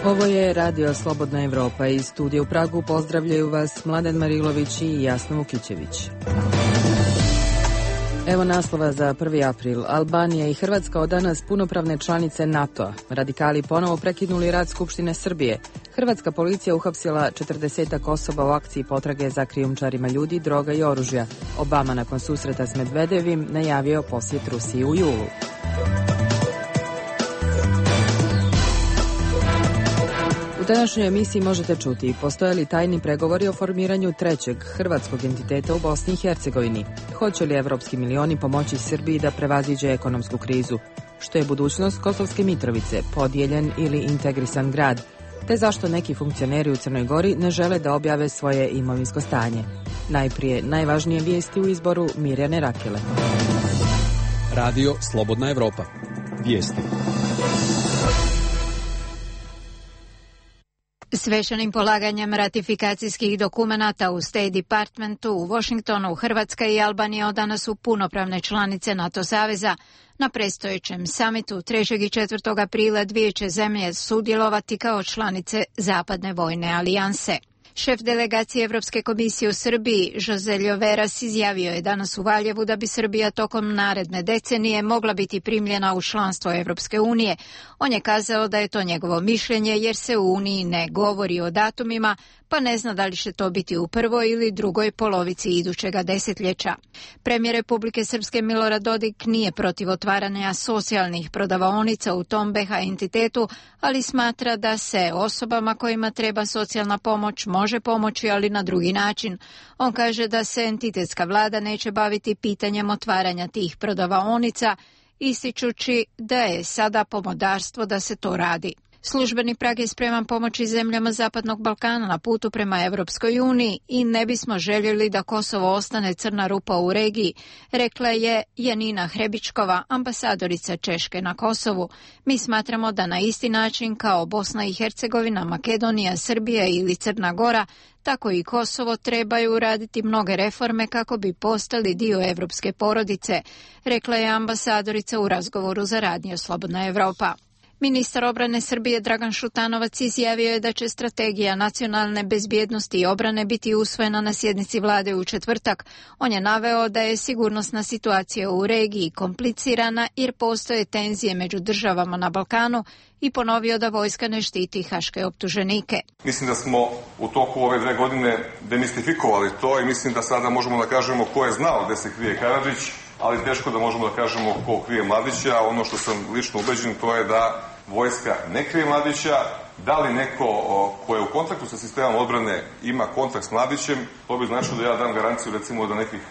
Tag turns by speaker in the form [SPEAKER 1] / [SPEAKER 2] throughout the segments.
[SPEAKER 1] Ovo je Radio Slobodna Evropa. Iz studija u Pragu pozdravljaju vas Mladen Marilović i Jasna Vukićević. Evo naslova za 1. april. Albanija i Hrvatska od danas punopravne članice NATO-a. Radikali ponovo prekinuli rad Skupštine Srbije. Hrvatska policija uhapsila 40 osoba u akciji potrage za krijumčarima ljudi, droga i oružja. Obama nakon susreta s Medvedevim najavio posjet Rusiji u julu. U današnjoj emisiji možete čuti postoje li tajni pregovori o formiranju trećeg hrvatskog entiteta u Bosni i Hercegovini. Hoće li evropski milioni pomoći Srbiji da prevaziđe ekonomsku krizu? Što je budućnost Kosovske Mitrovice, podijeljen ili integrisan grad? Te zašto neki funkcioneri u Crnoj Gori ne žele da objave svoje imovinsko stanje? Najprije najvažnije vijesti u izboru Mirjane Rakele.
[SPEAKER 2] Radio Slobodna Evropa. Vijesti.
[SPEAKER 3] Svečanim polaganjem ratifikacijskih dokumenata u State Departmentu u Washingtonu, Hrvatska i Albanija od danas su punopravne članice NATO saveza. Na predstojećem samitu 3. i 4. aprila dvije će zemlje sudjelovati kao članice Zapadne vojne alijanse. Šef delegacije Evropske komisije u Srbiji, Jose Ljoveras, izjavio je danas u Valjevu da bi Srbija tokom naredne decenije mogla biti primljena u članstvo Evropske unije. On je kazao da je to njegovo mišljenje jer se u Uniji ne govori o datumima, pa ne zna da li će to biti u prvoj ili drugoj polovici idućega desetljeća. Premijer Republike Srpske Milorad Dodik nije protiv otvaranja socijalnih prodavaonica u tom BiH entitetu, ali smatra da se osobama kojima treba socijalna pomoć može pomoći, ali na drugi način. On kaže da se entitetska vlada neće baviti pitanjem otvaranja tih prodavaonica, ističući da je sada pomodarstvo da se to radi. Službeni Prag je spreman pomoći zemljama Zapadnog Balkana na putu prema Evropskoj uniji i ne bismo željeli da Kosovo ostane crna rupa u regiji, rekla je Janina Hrebičkova, ambasadorica Češke na Kosovu. Mi smatramo da na isti način kao Bosna i Hercegovina, Makedonija, Srbija ili Crna Gora, tako i Kosovo trebaju raditi mnoge reforme kako bi postali dio evropske porodice, rekla je ambasadorica u razgovoru za Radio Slobodna Evropa. Ministar obrane Srbije Dragan Šutanovac izjavio je da će strategija nacionalne bezbjednosti i obrane biti usvojena na sjednici vlade u četvrtak. On je naveo da je sigurnosna situacija u regiji komplicirana jer postoje tenzije među državama na Balkanu i ponovio da vojska ne štiti haške optuženike.
[SPEAKER 4] Mislim da smo u toku ove 2 godine demistifikovali to i mislim da sada možemo da kažemo ko je znao gde se krije Karadžić, ali teško da možemo da kažemo ko krije Mladića. Ono što sam lično ubeđen to je da vojska ne krije Mladića. Da li neko ko je u kontaktu sa sistemom odbrane ima kontakt s Mladićem, to bi značilo da ja dam garanciju recimo da nekih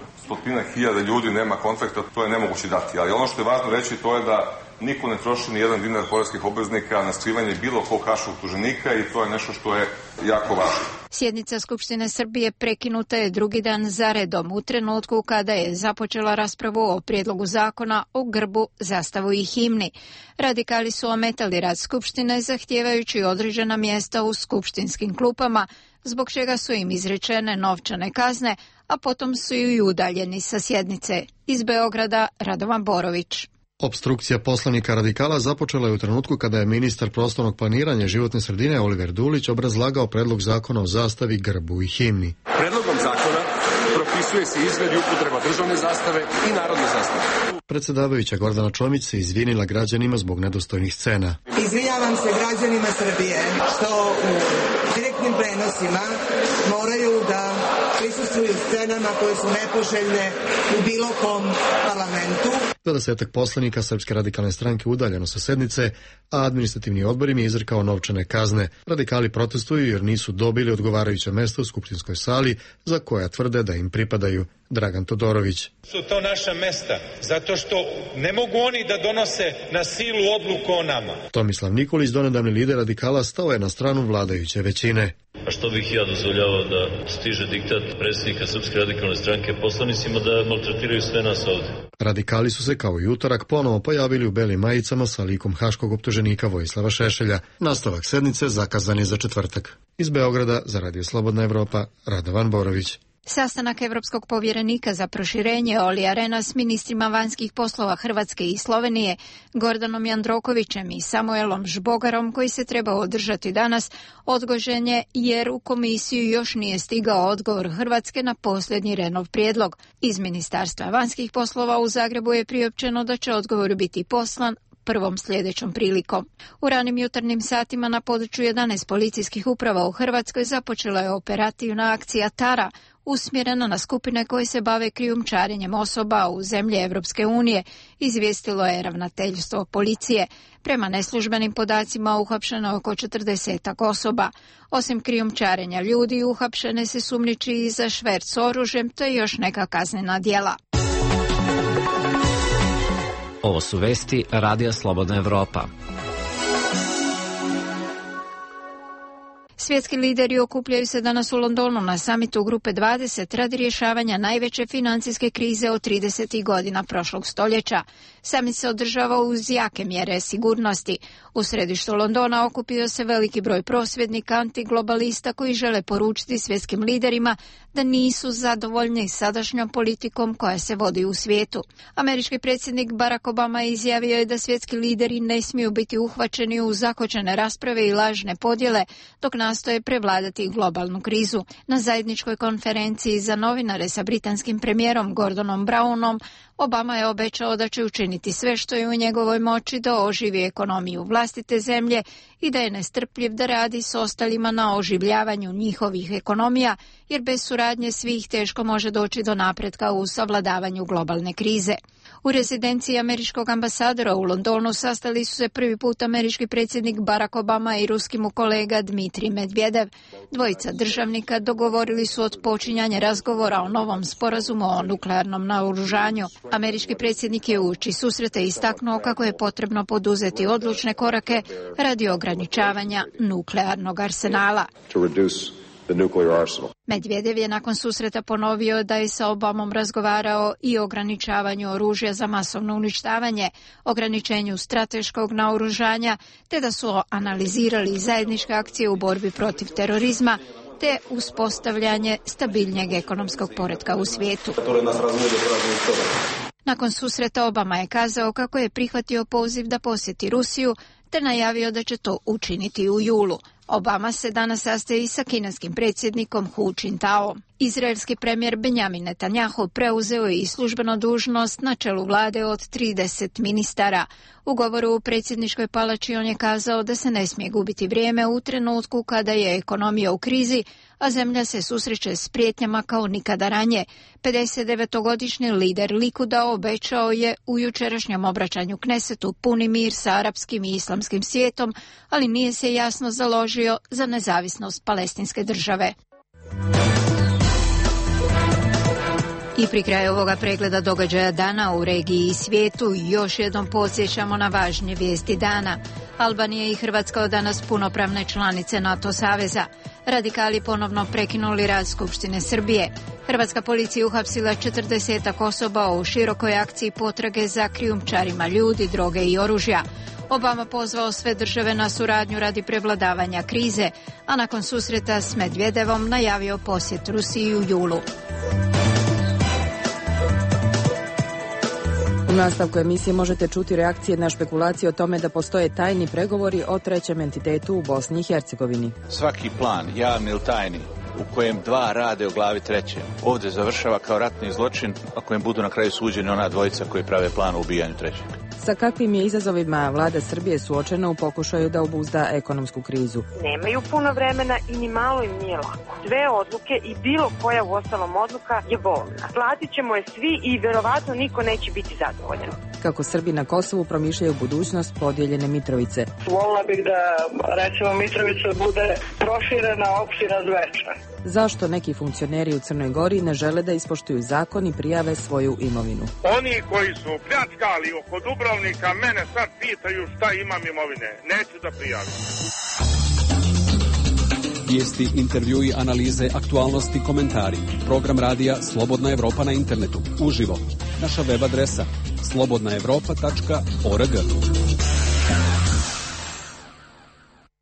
[SPEAKER 4] 100.000 ljudi nema kontakta, to je nemoguće dati. Ali ono što je važno reći to je da niko ne troši ni jedan dinar poreskih obveznika na skrivanje bilo kog haškog optuženika i to je nešto što je jako važno.
[SPEAKER 3] Sjednica Skupštine Srbije prekinuta je drugi dan za redom u trenutku kada je započela raspravu o prijedlogu zakona o grbu, zastavu i himni. Radikali su ometali rad Skupštine zahtijevajući određena mjesta u skupštinskim klupama, zbog čega su im izrečene novčane kazne, a potom su i udaljeni sa sjednice. Iz Beograda Radovan Borović.
[SPEAKER 5] Opstrukcija poslanika radikala započela je u trenutku kada je ministar prostornog planiranja i životne sredine Oliver Dulić obrazlagao predlog zakona o zastavi, grbu i himni.
[SPEAKER 6] Predlogom zakona propisuje se izgled i upotreba državne zastave i narodne zastave.
[SPEAKER 5] Predsjedavajuća Gordana Čomić se izvinila građanima zbog nedostojnih scena.
[SPEAKER 7] Izvinjavam se građanima Srbije što u direktnim prenosima moraju da prisustvuju scenama koje su nepoželjne u bilo kom parlamentu.
[SPEAKER 5] 20 poslanika Srpske radikalne stranke udaljeno sa sednice, a administrativni odbor im je izrekao novčane kazne. Radikali protestuju jer nisu dobili odgovarajuće mesto u skupštinskoj sali za koja tvrde da im pripadaju. Dragan Todorović.
[SPEAKER 8] Su to naša mesta, zato što ne mogu oni da donose na silu odluku o nama.
[SPEAKER 5] Tomislav Nikolić, donedavni lider radikala, stao je na stranu vladajuće većine.
[SPEAKER 9] A što bih ja dozvoljavao da stiže diktat predsjednika Srpske radikalne stranke poslanicima da maltretiraju sve nas ovdje?
[SPEAKER 5] Radikali su se kao i utorak ponovo pojavili u belim majicama sa likom haškog optuženika Vojislava Šešelja. Nastavak sednice zakazan je za četvrtak. Iz Beograda za Radio Slobodna Evropa, Radovan Borović.
[SPEAKER 3] Sastanak Evropskog povjerenika za proširenje Olija Rehna s ministrima vanjskih poslova Hrvatske i Slovenije, Gordanom Jandrokovićem i Samuelom Žbogarom, koji se trebao održati danas, odgođen je jer u komisiju još nije stigao odgovor Hrvatske na posljednji Rehnov prijedlog. Iz Ministarstva vanjskih poslova u Zagrebu je priopćeno da će odgovor biti poslan prvom sljedećom prilikom. U ranim jutarnjim satima na području 11 policijskih uprava u Hrvatskoj započela je operativna akcija Tara, usmjerena na skupine koje se bave krijumčarenjem osoba u zemlje Europske unije, izvijestilo je ravnateljstvo policije. Prema neslužbenim podacima uhapšeno je oko 40 osoba. Osim krijumčarenja ljudi, uhapšene se sumnjiči i za šverc oružjem, te još neka kaznena djela.
[SPEAKER 10] Ovo su vesti Radija Slobodna Evropa.
[SPEAKER 3] Svjetski lideri okupljaju se danas u Londonu na samitu Grupe 20 radi rješavanja najveće financijske krize od 30. godina prošlog stoljeća. Samit se održava uz jake mjere sigurnosti. U središtu Londona okupio se veliki broj prosvjednika antiglobalista koji žele poručiti svjetskim liderima da nisu zadovoljni sadašnjom politikom koja se vodi u svijetu. Američki predsjednik Barack Obama izjavio je da svjetski lideri ne smiju biti uhvaćeni u zakočene rasprave i lažne podjele dok nastoje prevladati globalnu krizu. Na zajedničkoj konferenciji za novinare sa britanskim premijerom Gordonom Brownom, Obama je obećao da će učiniti sve što je u njegovoj moći da oživi ekonomiju vlastite zemlje i da je nestrpljiv da radi s ostalima na oživljavanju njihovih ekonomija, jer bez suradnje svih teško može doći do napretka u savladavanju globalne krize. U rezidenciji američkog ambasadora u Londonu sastali su se prvi put američki predsjednik Barack Obama i ruski mu kolega Dmitrij Medvedev. Dvojica državnika dogovorili su odpočinjanje razgovora o novom sporazumu o nuklearnom naoružanju. Američki predsjednik je uoči susreta istaknuo kako je potrebno poduzeti odlučne korake radi ograničavanja nuklearnog arsenala. Medvedev je nakon susreta ponovio da je sa Obamom razgovarao i o ograničavanju oružja za masovno uništavanje, ograničenju strateškog naoružanja, te da su analizirali zajedničke akcije u borbi protiv terorizma, te uspostavljanje stabilnijeg ekonomskog poretka u svijetu. Nakon susreta Obama je kazao kako je prihvatio poziv da posjeti Rusiju, te najavio da će to učiniti u julu. Obama se danas sastaje i sa kineskim predsjednikom Hu Jintao. Izraelski premijer Benjamin Netanjahu preuzeo je i službenu dužnost na čelu vlade od 30 ministara. U govoru u predsjedničkoj palači on je kazao da se ne smije gubiti vrijeme u trenutku kada je ekonomija u krizi, a zemlja se susreće s prijetnjama kao nikada ranije. 59-godišnji lider Likuda obećao je u jučerašnjem obraćanju Knesetu puni mir sa arapskim i islamskim svijetom, ali nije se jasno založio za nezavisnost palestinske države. I pri kraju ovoga pregleda događaja dana u regiji i svijetu još jednom podsjećamo na važnije vijesti dana. Albanija i Hrvatska od danas punopravne članice NATO saveza. Radikali ponovno prekinuli rad Skupštine Srbije. Hrvatska policija uhapsila 40 osoba u širokoj akciji potrage za krijumčarima ljudi, droge i oružja. Obama pozvao sve države na suradnju radi prevladavanja krize, a nakon susreta s Medvedevom najavio posjet Rusiji u julu.
[SPEAKER 1] U nastavku emisije možete čuti reakcije na špekulacije o tome da postoje tajni pregovori o trećem entitetu u Bosni i Hercegovini.
[SPEAKER 11] Svaki plan, javni ili tajni, u kojem dva rade o glavi treće, ovdje završava kao ratni zločin, a kojem budu na kraju suđeni ona dvojica koji prave plan o ubijanju trećeg.
[SPEAKER 1] Sa kakvim je izazovima vlada Srbije suočena u pokušaju da obuzda ekonomsku krizu?
[SPEAKER 12] Nemaju puno vremena i ni malo im nije lako. Sve odluke i bilo koja u ostalom odluka je bolna. Platit ćemo je svi i verovatno niko neće biti zadovoljan.
[SPEAKER 1] Kako Srbi na Kosovu promišljaju budućnost podijeljene Mitrovice?
[SPEAKER 13] Volila bih da, recimo, Mitrovica bude proširena opština Zvečan.
[SPEAKER 1] Zašto neki funkcioneri u Crnoj Gori ne žele da ispoštuju zakon i prijave svoju imovinu?
[SPEAKER 14] Oni koji su pljačkali oko Dubrovnika mene sad pitaju šta imam imovine. Neću da prijavim.
[SPEAKER 2] Vijesti, intervjui, analize, aktualnosti, komentari. Program radija Slobodna Evropa na internetu. Uživo. Naša web adresa slobodnaevropa.org.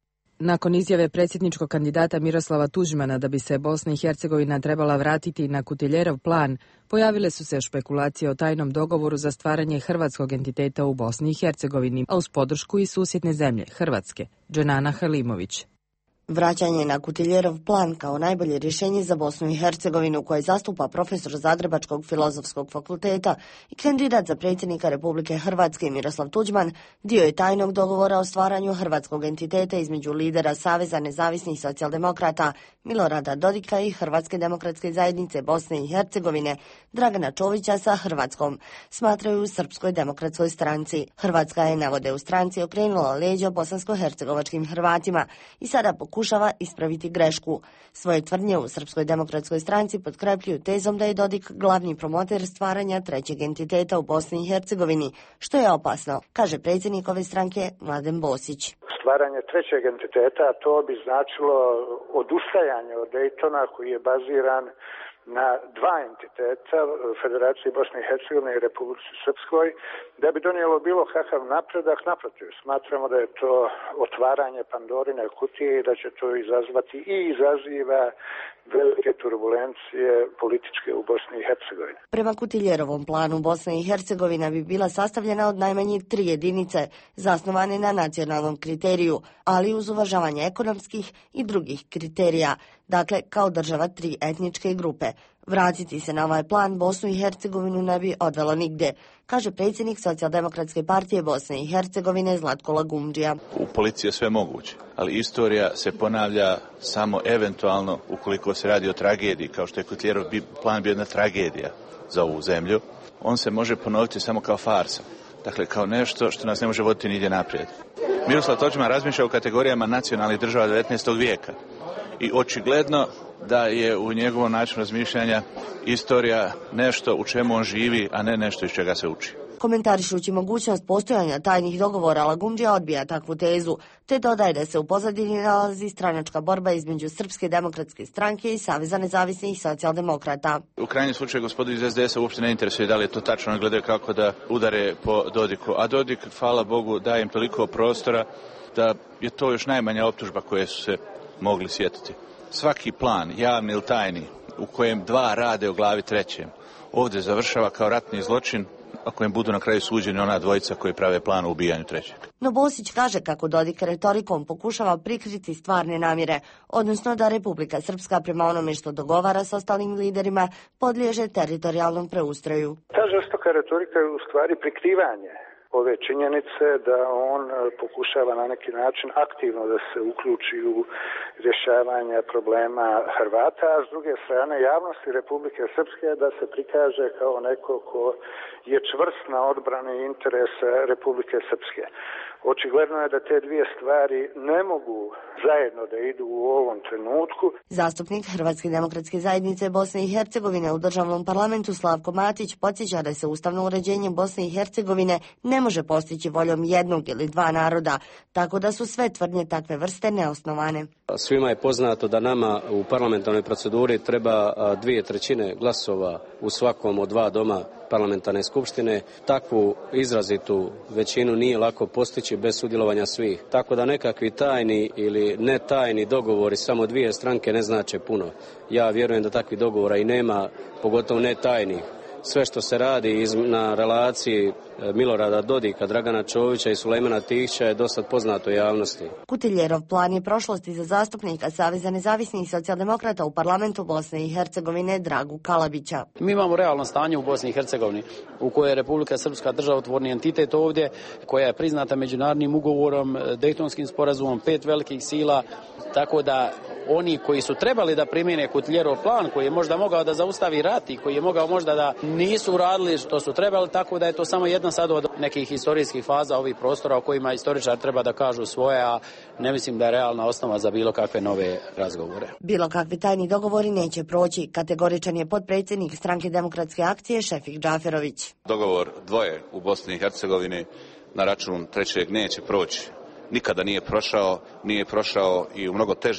[SPEAKER 1] Nakon izjave predsjedničkog kandidata Miroslava Tuđmana da bi se Bosna i Hercegovina trebala vratiti na Kutiljerov plan, pojavile su se špekulacije o tajnom dogovoru za stvaranje hrvatskog entiteta u Bosni i Hercegovini, a uz podršku i susjedne zemlje, Hrvatske. Dženana Halimović.
[SPEAKER 15] Vraćanje na Kutiljerov plan kao najbolje rješenje za Bosnu i Hercegovinu koje zastupa profesor Zagrebačkog filozofskog fakulteta i kandidat za predsjednika Republike Hrvatske Miroslav Tuđman dio je tajnog dogovora o stvaranju hrvatskog entiteta između lidera Saveza nezavisnih socijaldemokrata Milorada Dodika i Hrvatske demokratske zajednice Bosne i Hercegovine Dragana Čovića sa Hrvatskom, smatraju u Srpskoj demokratskoj stranci. Hrvatska je, navode u stranci, okrenula leđa bosansko-hercegovačkim Hrvatima i sada pokušava ispraviti grešku. Svoje tvrdnje u Srpskoj demokratskoj stranci potkrepljuju tezom da je Dodik glavni promoter stvaranja trećeg entiteta u Bosni i Hercegovini, što je opasno, kaže predsjednik ove stranke Mladen Bosić.
[SPEAKER 16] Stvaranje trećeg entiteta, to bi značilo odustajanje od Dejtona koji je baziran na dva entiteta, Federaciji Bosne i Hercegovine i Republici Srpskoj, da bi donijelo bilo kakav napredak. Naprotiv, smatramo da je to otvaranje Pandorine kutije i da će to izazvati i izaziva velike turbulencije političke u Bosni i Hercegovini.
[SPEAKER 15] Prema Kutiljerovom planu Bosna i Hercegovina bi bila sastavljena od najmanje 3 jedinice, zasnovane na nacionalnom kriteriju, ali uz uvažavanje ekonomskih i drugih kriterija, dakle kao država 3 etničke grupe. Vratiti se na ovaj plan Bosnu i Hercegovinu ne bi odvelo nigdje, kaže predsjednik Socijaldemokratske partije Bosne i Hercegovine Zlatko Lagumdžija.
[SPEAKER 11] U policiji je sve moguće, ali istorija se ponavlja samo eventualno ukoliko se radi o tragediji, kao što je Kutiljerov plan bio jedna tragedija za ovu zemlju. On se može ponoviti samo kao farsa, dakle kao nešto što nas ne može voditi nigdje naprijed. Miroslav Tuđman razmišlja u kategorijama nacionalnih država 19. vijeka i očigledno da je u njegovom načinu razmišljanja istorija nešto u čemu on živi, a ne nešto iz čega se uči.
[SPEAKER 15] Komentarišući mogućnost postojanja tajnih dogovora, Lagumdžija odbija takvu tezu, te dodaje da se u pozadini nalazi stranačka borba između Srpske demokratske stranke i Saveza nezavisnih socijaldemokrata.
[SPEAKER 11] U krajnjem slučaju gospodin iz SDS-a uopšte ne interesuje da li je to tačno, gledaju kako da udare po Dodiku. A Dodik, hvala Bogu, daje im toliko prostora da je to još najmanja optužba koje su se mogli sjetiti. Svaki plan, javni ili tajni, u kojem dva rade o glavi trećem, ovdje završava kao ratni zločin, a kojem budu na kraju suđeni ona dvojica koji prave plan o ubijanju trećeg.
[SPEAKER 15] No Bosić kaže kako Dodik retorikom pokušava prikriti stvarne namjere, odnosno da Republika Srpska prema onome što dogovara s ostalim liderima podliježe teritorijalnom preustroju.
[SPEAKER 16] Ta žestoka retorika je u stvari prikrivanje ove činjenice da on pokušava na neki način aktivno da se uključi u rješavanje problema Hrvata, a s druge strane javnosti Republike Srpske da se prikaže kao neko ko je čvrst na odbrani interesa Republike Srpske. Očigledno je da te dvije stvari ne mogu zajedno da idu u ovom trenutku.
[SPEAKER 15] Zastupnik Hrvatske demokratske zajednice Bosne i Hercegovine u državnom parlamentu Slavko Matić podsjeća da se ustavno uređenje Bosne i Hercegovine ne može postići voljom jednog ili dva naroda, tako da su sve tvrdnje takve vrste neosnovane.
[SPEAKER 17] Svima je poznato da nama u parlamentarnoj proceduri treba 2/3 glasova u svakom od 2 doma parlamentarne skupštine. Takvu izrazitu većinu nije lako postići bez sudjelovanja svih. Tako da nekakvi tajni ili ne tajni dogovori samo 2 stranke ne znače puno. Ja vjerujem da takvih dogovora i nema, pogotovo ne tajnih. Sve što se radi na relaciji Milorada Dodika, Dragana Čovića i Sulejmana Tihića je dosta poznato javnosti.
[SPEAKER 15] Kutiljerov plan je prošlosti za zastupnika Saveza nezavisnih socijaldemokrata u parlamentu Bosne i Hercegovine Dragu Kalabića.
[SPEAKER 18] Mi imamo realno stanje u Bosni i Hercegovini u kojoj je Republika Srpska državotvorni entitet ovdje, koja je priznata međunarodnim ugovorom, Dejtonskim sporazumom 5 velikih sila, tako da oni koji su trebali da primjene Kutiljerov plan, koji je možda mogao da zaustavi rat i koji je mogao možda da nisu uradili što su trebali, tako da je to samo jedna sad od nekih historijskih faza ovih prostora o kojima historičar treba da kažu svoje, a ne mislim da je realna osnova za bilo kakve nove razgovore.
[SPEAKER 15] Bilo kakvi tajni dogovori neće proći, kategoričan je potpredsjednik Stranke demokratske akcije Šefik Džaferović.
[SPEAKER 11] Dogovor dvoje u Bosni i Hercegovini na račun trećeg neće proći. Nikada nije prošao i u mnogo težim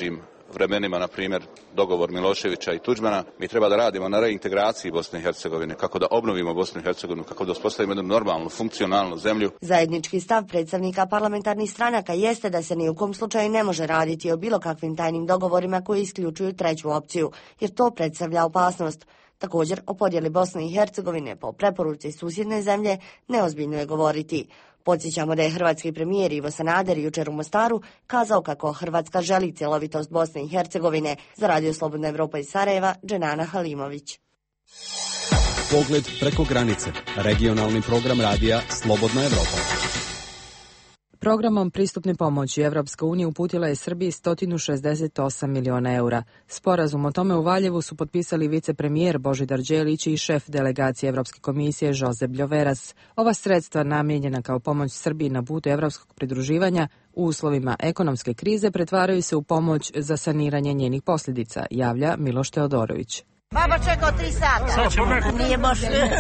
[SPEAKER 11] vremenima, na primjer, dogovor Miloševića i Tuđmana. Mi treba da radimo na reintegraciji Bosne i Hercegovine, kako da obnovimo Bosnu i Hercegovinu, kako da uspostavimo jednu normalnu, funkcionalnu zemlju.
[SPEAKER 15] Zajednički stav predstavnika parlamentarnih stranaka jeste da se ni u kom slučaju ne može raditi o bilo kakvim tajnim dogovorima koji isključuju treću opciju, jer to predstavlja opasnost. Također, o podjeli Bosne i Hercegovine po preporuci susjedne zemlje neozbiljno je govoriti. Podsjećamo da je hrvatski premijer Ivo Sanader jučer u Mostaru kazao kako Hrvatska želi cjelovitost Bosne i Hercegovine. Za Radio Slobodna Evropa iz Sarajeva, Dženana Halimović.
[SPEAKER 2] Pogled preko granice. Regionalni program radija Slobodna Evropa.
[SPEAKER 1] Programom pristupne pomoći Evropska unija uputila je Srbiji 168 miliona eura. Sporazum o tome u Valjevu su potpisali vicepremijer Božidar Đelić i šef delegacije Evropske komisije Josep Ljoveras. Ova sredstva namijenjena kao pomoć Srbiji na putu evropskog pridruživanja u uslovima ekonomske krize pretvaraju se u pomoć za saniranje njenih posljedica, javlja Miloš Teodorović.
[SPEAKER 19] Baba čekao 3 sata. Nije baš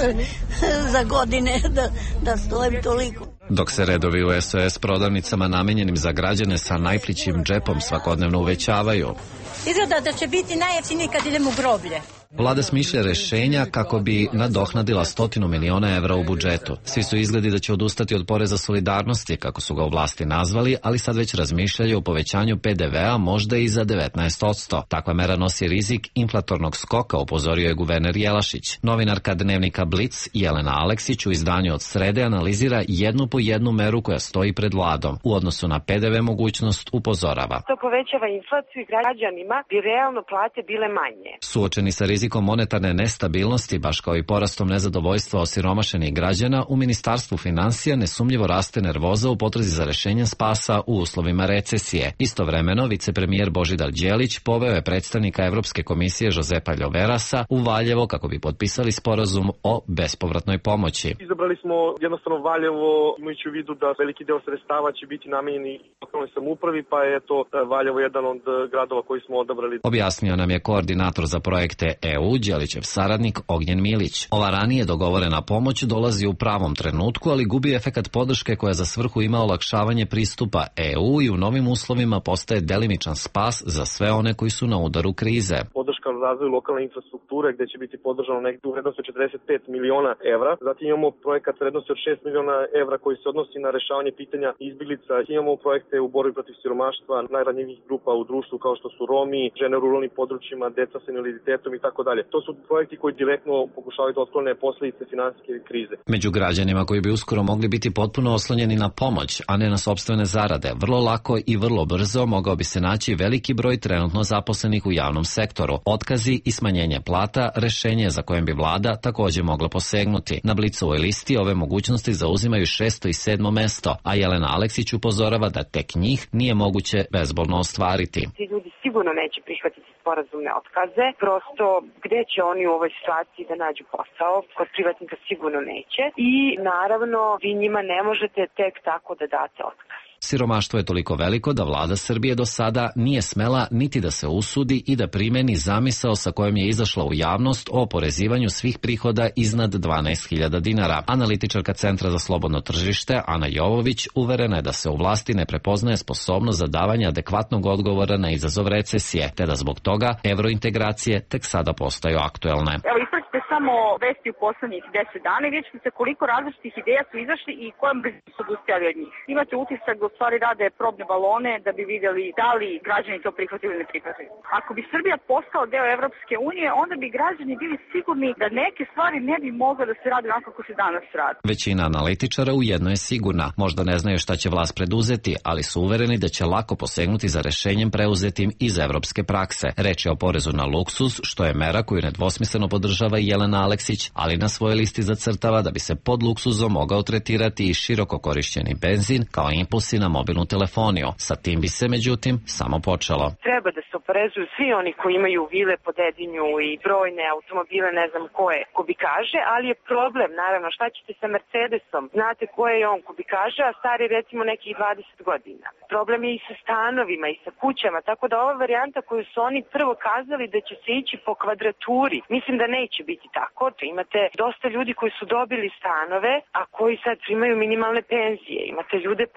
[SPEAKER 19] za godine da stojim toliko.
[SPEAKER 10] Dok se redovi u SOS prodavnicama namenjenim za građane sa najplićim džepom svakodnevno uvećavaju.
[SPEAKER 19] Izgleda da će biti najjeftiniji kad idemo u groblje.
[SPEAKER 10] Vlada smišlja rešenja kako bi nadoknadila 100 miliona evra u budžetu. Svi su izgledi da će odustati od poreza solidarnosti, kako su ga u vlasti nazvali, ali sad već razmišljaju o povećanju PDV-a možda i za 19%. Takva mera nosi rizik inflatornog skoka, upozorio je guverner Jelašić. Novinarka dnevnika Blic, Jelena Aleksić, u izdanju od srede analizira jednu po jednu meru koja stoji pred vladom. U odnosu na PDV mogućnost upozorava.
[SPEAKER 12] To povećava inflaciju i građanima bi realno plate bile manje.
[SPEAKER 10] Suočeni sa rizikom monetarne nestabilnosti, baš kao i porastom nezadovoljstva osiromašenih građana, u Ministarstvu finansija nesumnjivo raste nervoza u potrazi za rešenjem spasa u uslovima recesije. Istovremeno, vicepremijer Božidar Đelić poveo je predstavnika Evropske komisije Josepa Ljoverasa u Valjevo kako bi potpisali sporazum o bespovratnoj pomoći.
[SPEAKER 20] Izabrali smo jednostavno Valjevo, imajući u vidu da veliki deo sredstava će biti namenjeni lokalnoj samoupravi, pa je to Valjevo jedan od gradova koji smo odabrali.
[SPEAKER 10] Objasnio nam je koordinator za projekte EU, Đelićev saradnik Ognjen Milić. Ova ranije dogovorena pomoć dolazi u pravom trenutku, ali gubi efekat podrške koja za svrhu ima olakšavanje pristupa EU i u novim uslovima postaje delimičan spas za sve one koji su na udaru krize.
[SPEAKER 20] Podrška razvoju lokalne infrastrukture gde će biti podržano nekdo u vrednosti od 45 miliona evra. Zatim imamo projekat vrednosti od 6 miliona evra koji se odnosi na rešavanje pitanja izbjeglica. Imamo projekte u borbi protiv siromaštva najranjivijih grupa u društvu kao što su Romi, žene u ruralnim područjima, deca sa invaliditetom i tako dalje. To su projekti koji direktno pokušavaju da otklone posljedice finansijske krize.
[SPEAKER 10] Među građanima koji bi uskoro mogli biti potpuno oslonjeni na pomoć, a ne na sopstvene zarade, vrlo lako i vrlo brzo mogao bi se naći veliki broj trenutno zaposlenih u javnom sektoru. Otkazi i smanjenje plata rešenje za kojem bi vlada također mogla posegnuti. Na Blicovoj listi ove mogućnosti zauzimaju 6. i 7. mesto, a Jelena Aleksić upozorava da tek njih nije moguće bezbolno ostvariti.
[SPEAKER 12] Ti ljudi sigurno neće prihvatiti sporazumne otkaze, prosto gde će oni u ovoj situaciji da nađu posao, kod privatnika sigurno neće i naravno vi njima ne možete tek tako da date otkaz.
[SPEAKER 10] Siromaštvo je toliko veliko da vlada Srbije do sada nije smela niti da se usudi i da primeni zamisao sa kojom je izašla u javnost o oporezivanju svih prihoda iznad 12.000 dinara. Analitičarka Centra za slobodno tržište Ana Jovović uverena je da se u vlasti ne prepoznaje sposobnost za davanje adekvatnog odgovora na izazov recesije, te da zbog toga evrointegracije tek sada postaju aktuelne.
[SPEAKER 21] Evo, ispratite samo vesti u poslednjih 10 dana i vidjet ćete koliko različitih ideja su izašli i kojom bi su odustajali od njih. Imate utisak da u stvari rade probne balone da bi vidjeli da li građani to prihvatili ili ne prihvatili. Ako bi Srbija postala deo Evropske unije, onda bi građani bili sigurni da neke stvari ne bi mogle da se rade onako kako se danas radi.
[SPEAKER 10] Većina analitičara u jedno je sigurna. Možda ne znaju šta će vlast preduzeti, ali su uvereni da će lako posegnuti za rešenjem preuzetim iz evropske prakse. Reč je o porezu na luksuz, što je mera koju nedvosmisleno podržava i Jelena Aleksić, ali na svojoj listi zacrtava da bi se pod luksuzom mogao tretirati i široko korišćeni benzin kao impulsi na mobilnu telefoniju. Sa tim bi se, međutim, samo počelo.
[SPEAKER 12] Treba da se oporezuju svi oni koji imaju vile po Dedinju i brojne automobile, ne znam ko bi kaže, ali je problem, naravno, šta ćete sa Mercedesom? Znate ko je on kubikaža, a stari recimo nekih 20 godina. Problem je i sa stanovima i sa kućama, tako da ova varijanta koju su oni prvo kazali da će se ići po kvadraturi, mislim da neće biti tako. Imate dosta ljudi koji su dobili stanove, a koji sad primaju minimalne penzije. Imate ljude po selu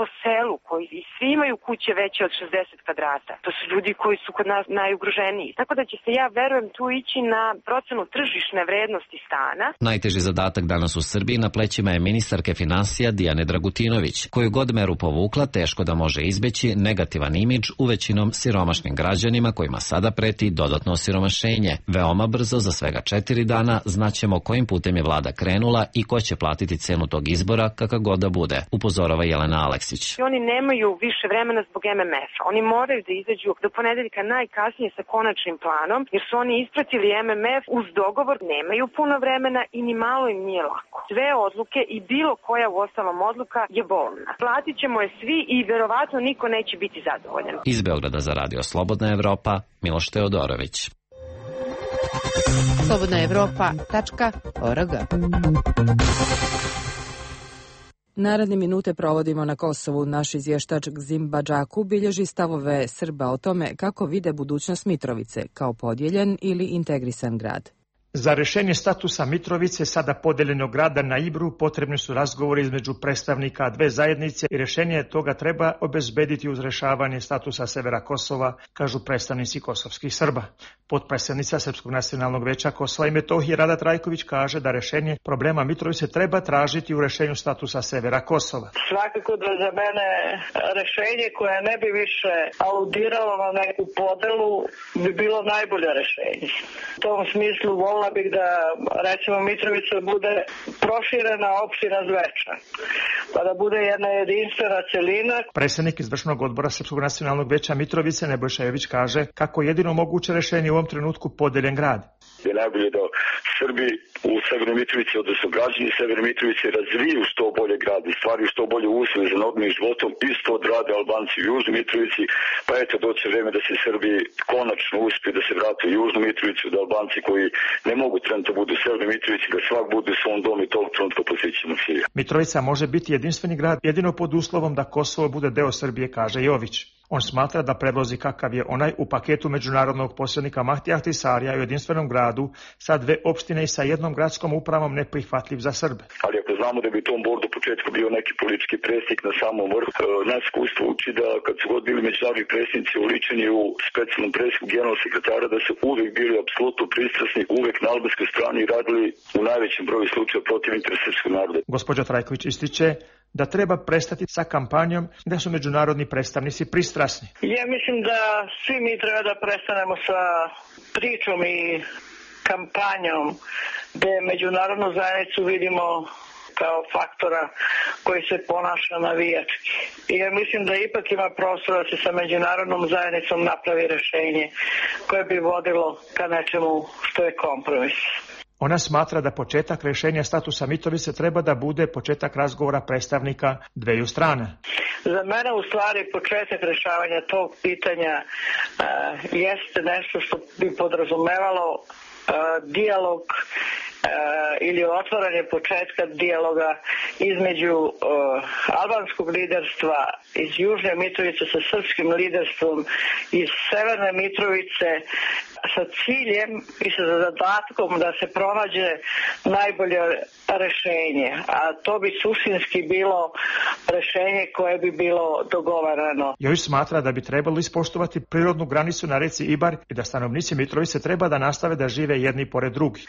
[SPEAKER 12] selu, koji svi imaju kuće veće od 60 kvadrata. To su ljudi koji su kod nas najugroženiji. Tako da će se, ja verujem, tu ići na procenu tržišne vrednosti stana.
[SPEAKER 10] Najteži zadatak danas u Srbiji na plećima je ministarke finansija Dijane Dragutinović, koju god meru povukla teško da može izbeći negativan imidž u većinom siromašnim građanima kojima sada preti dodatno osiromašenje. Veoma brzo, za svega 4 dana, znaćemo kojim putem je vlada krenula i ko će platiti cenu tog izbora kakav god da bude, upozorava Jelena Aleksić.
[SPEAKER 12] Oni nemaju više vremena zbog MMF-a. Oni moraju da izađu do ponedeljka najkasnije sa konačnim planom, jer su oni ispratili MMF uz dogovor, nemaju puno vremena i ni malo im nije lako. Sve odluke i bilo koja u ostalom odluka je bolna. Platit ćemo je svi i verovatno niko neće biti zadovoljan.
[SPEAKER 10] Iz Beograda za Radio Slobodna Evropa, Miloš Teodorović.
[SPEAKER 1] slobodnaevropa.org. Naredne minute provodimo na Kosovu. Naš izvještač Gzim Badžaku bilježi stavove Srba o tome kako vide budućnost Mitrovice, kao podijeljen ili integrisan grad.
[SPEAKER 4] Za rešenje statusa Mitrovice, sada podeljenog grada na Ibru, potrebni su razgovori između predstavnika dve zajednice i rešenje toga treba obezbediti uz rešavanje statusa severa Kosova, kažu predstavnici kosovskih Srba. Potpredsednica Srpskog nacionalnog veća Kosova i Metohije Rada Trajković kaže da rešenje problema Mitrovice treba tražiti u rešenju statusa severa Kosova.
[SPEAKER 13] Svakako da za mene rešenje koje ne bi više aludiralo na neku podelu bi bilo najbolje rešenje. U tom smislu volila bih da, recimo, Mitrovica bude proširena opština Zvečan, pa da bude jedna jedinstvena celina.
[SPEAKER 4] Predsednik izvršnog odbora Srpskog nacionalnog veća Mitrovice Nebojša Jović kaže kako jedino moguće rešenje u ovom trenutku podeljen grad.
[SPEAKER 22] Je najbolje da Srbi u Severnoj Mitrovici, odnosno građani Severne Mitrovice, razviju što bolje grad i stvaraju što bolje uslove za normalnim životom, isto odrade Albanci u Južnoj Mitrovici, pa eto doće vreme da se Srbi konačno uspije da se vrate u Južnu Mitrovicu, da Albanci koji ne mogu trenutno budu u Severnoj Mitrovici, da svak bude u svom domu i tog trenutka posjećamo Siriju.
[SPEAKER 4] Mitrovica može biti jedinstveni grad jedino pod uslovom da Kosovo bude deo Srbije, kaže Jović. On smatra da predlozi kakav je onaj u paketu međunarodnog posrednika Mahtija Ahtisarija u jedinstvenom gradu sa dve opštine i sa jednom gradskom upravom neprihvatljiv za Srbe.
[SPEAKER 22] Ali ako znamo da bi u tom bordu u početku bio neki politički predsjednik na samom vrhu, nas iskustvo uči da kad su god bili međunarodni predsjednici uličeni u specijalnom predsjedniku generalnog sekretara, da su uvek bili apsolutno pristrasni, uvek na albanskoj strani i radili u najvećem broju slučaja protiv interesa srpskog naroda.
[SPEAKER 4] Gospođa Trajković ističe da treba prestati sa kampanjom da su međunarodni predstavnici pristrasni.
[SPEAKER 13] Ja mislim da svi mi treba da prestanemo sa pričom i kampanjom gde međunarodnu zajednicu vidimo kao faktora koji se ponaša navijački. I ja mislim da ipak ima prostora da se sa međunarodnom zajednicom napravi rešenje koje bi vodilo ka nečemu što je kompromis.
[SPEAKER 4] Ona smatra da početak rešenja statusa Mitrovice treba da bude početak razgovora predstavnika dveju strana.
[SPEAKER 13] Za mene u stvari početak rešavanja tog pitanja jeste nešto što bi podrazumevalo dijalog ili otvaranje početka dijaloga između albanskog liderstva iz Južne Mitrovice sa srpskim liderstvom iz Severne Mitrovice sa ciljem i sa zadatkom da se pronađe najbolje rešenje, a to bi suštinski bilo rešenje koje bi bilo dogovarano.
[SPEAKER 4] Jović smatra da bi trebalo ispoštovati prirodnu granicu na reci Ibar i da stanovnici Mitrovice treba da nastave da žive jedni pored drugih.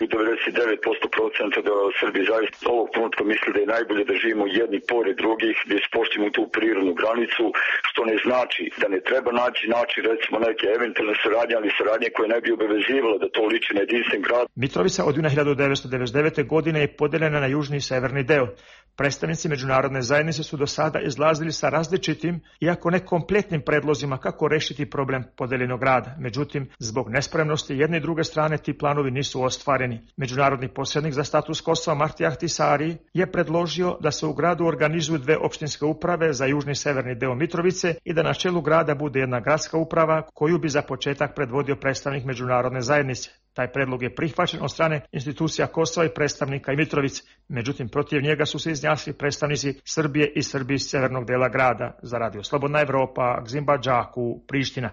[SPEAKER 22] 99% da Srbi zaista ovog trenutka misle da je najbolje da živimo jedni pored drugih, da ispoštujemo tu prirodnu granicu, što ne znači da ne treba naći način, recimo neke eventualne saradnje, ali saradnje koje ne bi obavezivala da to liči na jedinstven grad.
[SPEAKER 4] Mitrovica od juna 1999. godine je podeljena na južni i severni deo. Predstavnici međunarodne zajednice su do sada izlazili sa različitim, iako ne kompletnim predlozima kako rešiti problem podeljenog grada. Međutim, zbog nespremnosti jedne i druge strane ti planovi nisu ostvareni. Međunarodni posrednik za status Kosova Mahtija Ahtisari je predložio da se u gradu organizuju dve opštinske uprave za južni i severni deo Mitrovice i da na čelu grada bude jedna gradska uprava koju bi za početak predvodio predstavnik međunarodne zajednice. Taj predlog je prihvaćen od strane institucija Kosova i predstavnika i Mitrovice. Međutim, protiv njega su se izjasnili predstavnici Srbije i Srbi iz severnog dela grada. Za Radio Slobodna Evropa, Gzim Badžaku, Priština.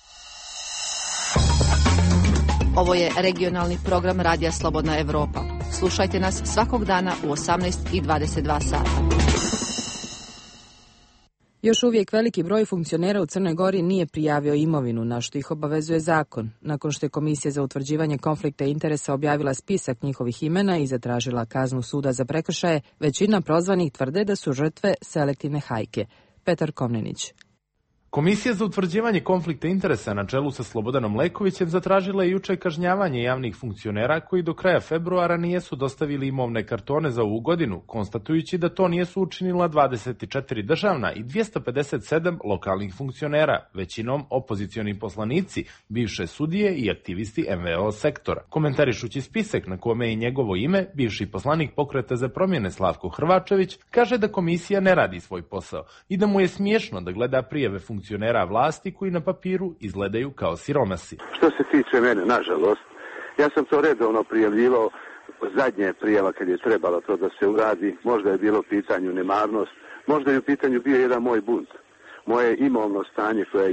[SPEAKER 23] Ovo je regionalni program Radija Slobodna Evropa. Slušajte nas svakog dana u 18:22 sata.
[SPEAKER 1] Još uvijek veliki broj funkcionera u Crnoj Gori nije prijavio imovinu, na što ih obavezuje zakon. Nakon što je Komisija za utvrđivanje konflikta interesa objavila spisak njihovih imena i zatražila kaznu suda za prekršaje, većina prozvanih tvrde da su žrtve selektivne hajke. Petar Komnenić.
[SPEAKER 6] Komisija za utvrđivanje konflikta interesa na čelu sa Slobodanom Lekovićem zatražila je juče kažnjavanje javnih funkcionera koji do kraja februara nijesu dostavili imovne kartone za ovu godinu, konstatujući da to nijesu učinila 24 državna i 257 lokalnih funkcionera, većinom opozicioni poslanici, bivše sudije i aktivisti MVO sektora. Komentarišući spisak na kome je njegovo ime, bivši poslanik Pokreta za promjene Slavko Hrvačević kaže da komisija ne radi svoj posao i da mu je smiješno da gleda prijave funkcionera vlasti koji na papiru izgledaju kao siromasi.
[SPEAKER 7] Što se tiče mene, nažalost, ja sam to redovno prijavljivao, zadnje prijava kad je trebalo to da se uradi, možda je bilo u pitanju nemarnost, možda je u pitanju bio jedan moj bunt. Moje imovno stanje koje je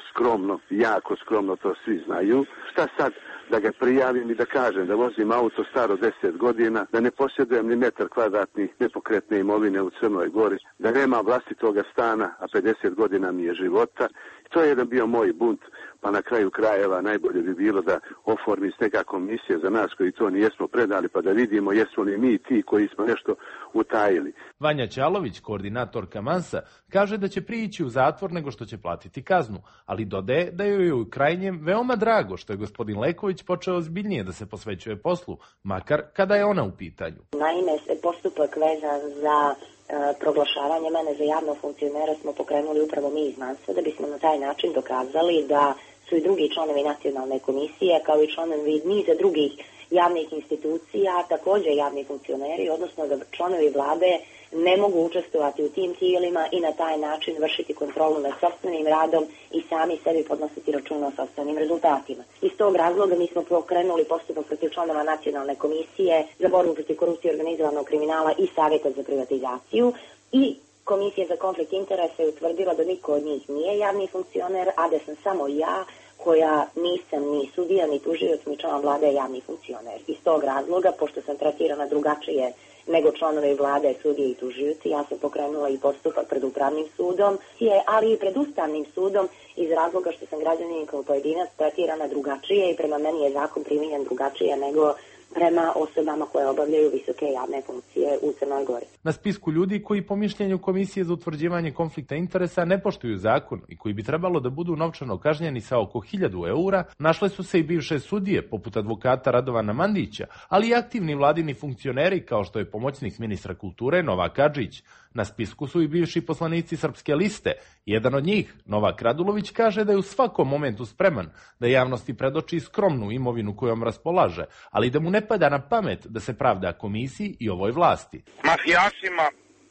[SPEAKER 7] jako skromno, to svi znaju. Šta sad da ga prijavim i da kažem da vozim auto staro 10 godina, da ne posjedujem ni metar kvadratnih nepokretne imovine u Crnoj Gori, da nema vlastitoga stana, a 50 godina mi je života. To je jedan bio moj bunt, pa na kraju krajeva najbolje bi bilo da oformi neka komisija za nas koji to nijesmo predali, pa da vidimo jesmo li mi ti koji smo nešto utajili.
[SPEAKER 6] Vanja Ćalović, koordinatorka Mansa, kaže da će prići u zatvor nego što će platiti kaznu, ali dodaje da joj je u krajnjem veoma drago što je gospodin Leković počeo ozbiljnije da se posvećuje poslu, makar kada je ona u pitanju.
[SPEAKER 8] Naime, postupak vezan za proglašavanje mene za javnog funkcionera smo pokrenuli upravo mi iz Mansa, da bismo na taj način dokazali da su i drugi članovi nacionalne komisije, kao i članovi niza drugih javnih institucija, također javni funkcioneri, odnosno da članovi vlade ne mogu učestvovati u tim tijelima i na taj način vršiti kontrolu nad sopstvenim radom i sami sebi podnositi računa o sopstvenim rezultatima. Iz tog razloga mi smo pokrenuli postupak protiv članova nacionalne komisije za borbu protiv korupcije i organizovanog kriminala i Savjeta za privatizaciju i Komisija za konflikt interesa je utvrdila da niko od njih nije javni funkcioner, a da sam samo ja, koja nisam ni sudija, ni tužilac, ni član vlade, javni funkcioner. Iz tog razloga, pošto sam tretirana drugačije nego članovi vlade, sudije i tužioci, ja sam pokrenula i postupak pred upravnim sudom, ali i pred ustavnim sudom iz razloga što sam građanin kao pojedinac tretirana drugačije i prema meni je zakon primijenjen drugačije nego prema osobama koje obavljaju visoke javne funkcije u Crnoj Gori.
[SPEAKER 6] Na spisku ljudi koji po mišljenju Komisije za utvrđivanje konflikta interesa ne poštuju zakon i koji bi trebalo da budu novčano kažnjeni sa oko 1000 eura, našle su se i bivše sudije, poput advokata Radovana Mandića, ali i aktivni vladini funkcioneri kao što je pomoćnik ministra kulture Novak Adžić. Na spisku su i bivši poslanici Srpske liste. Jedan od njih, Novak Radulović, kaže da je u svakom momentu spreman da javnosti predoči skromnu imovinu kojom raspolaže, ali da mu ne pada na pamet da se pravda komisiji i ovoj vlasti.
[SPEAKER 14] Mafijašima,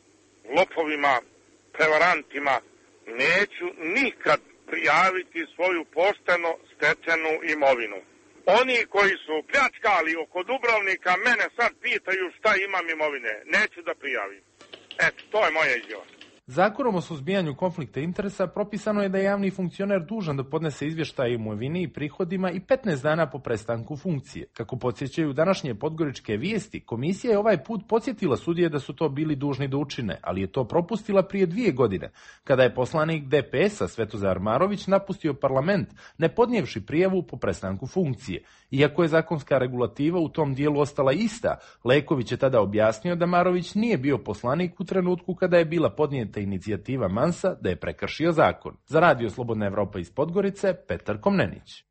[SPEAKER 14] lopovima, prevarantima neću nikad prijaviti svoju pošteno stečenu imovinu. Oni koji su pljačkali oko Dubrovnika mene sad pitaju šta imam imovine. Neću da prijavim. Eto, to je moja izjava.
[SPEAKER 6] Zakonom o suzbijanju konflikta interesa propisano je da je javni funkcioner dužan da podnese izvještaje o imovini i prihodima i 15 dana po prestanku funkcije. Kako podsjećaju današnje podgoričke vijesti, komisija je ovaj put podsjetila sudije da su to bili dužni da učine, ali je to propustila prije 2 godine, kada je poslanik DPS-a Svetozar Marović napustio parlament, ne podnijevši prijavu po prestanku funkcije. Iako je zakonska regulativa u tom dijelu ostala ista, Leković je tada objasnio da Marović nije bio poslanik u trenutku kada je bila podnijeta inicijativa Mansa da je prekršio zakon. Za Radio Slobodna Evropa iz Podgorice, Petar Komnenić.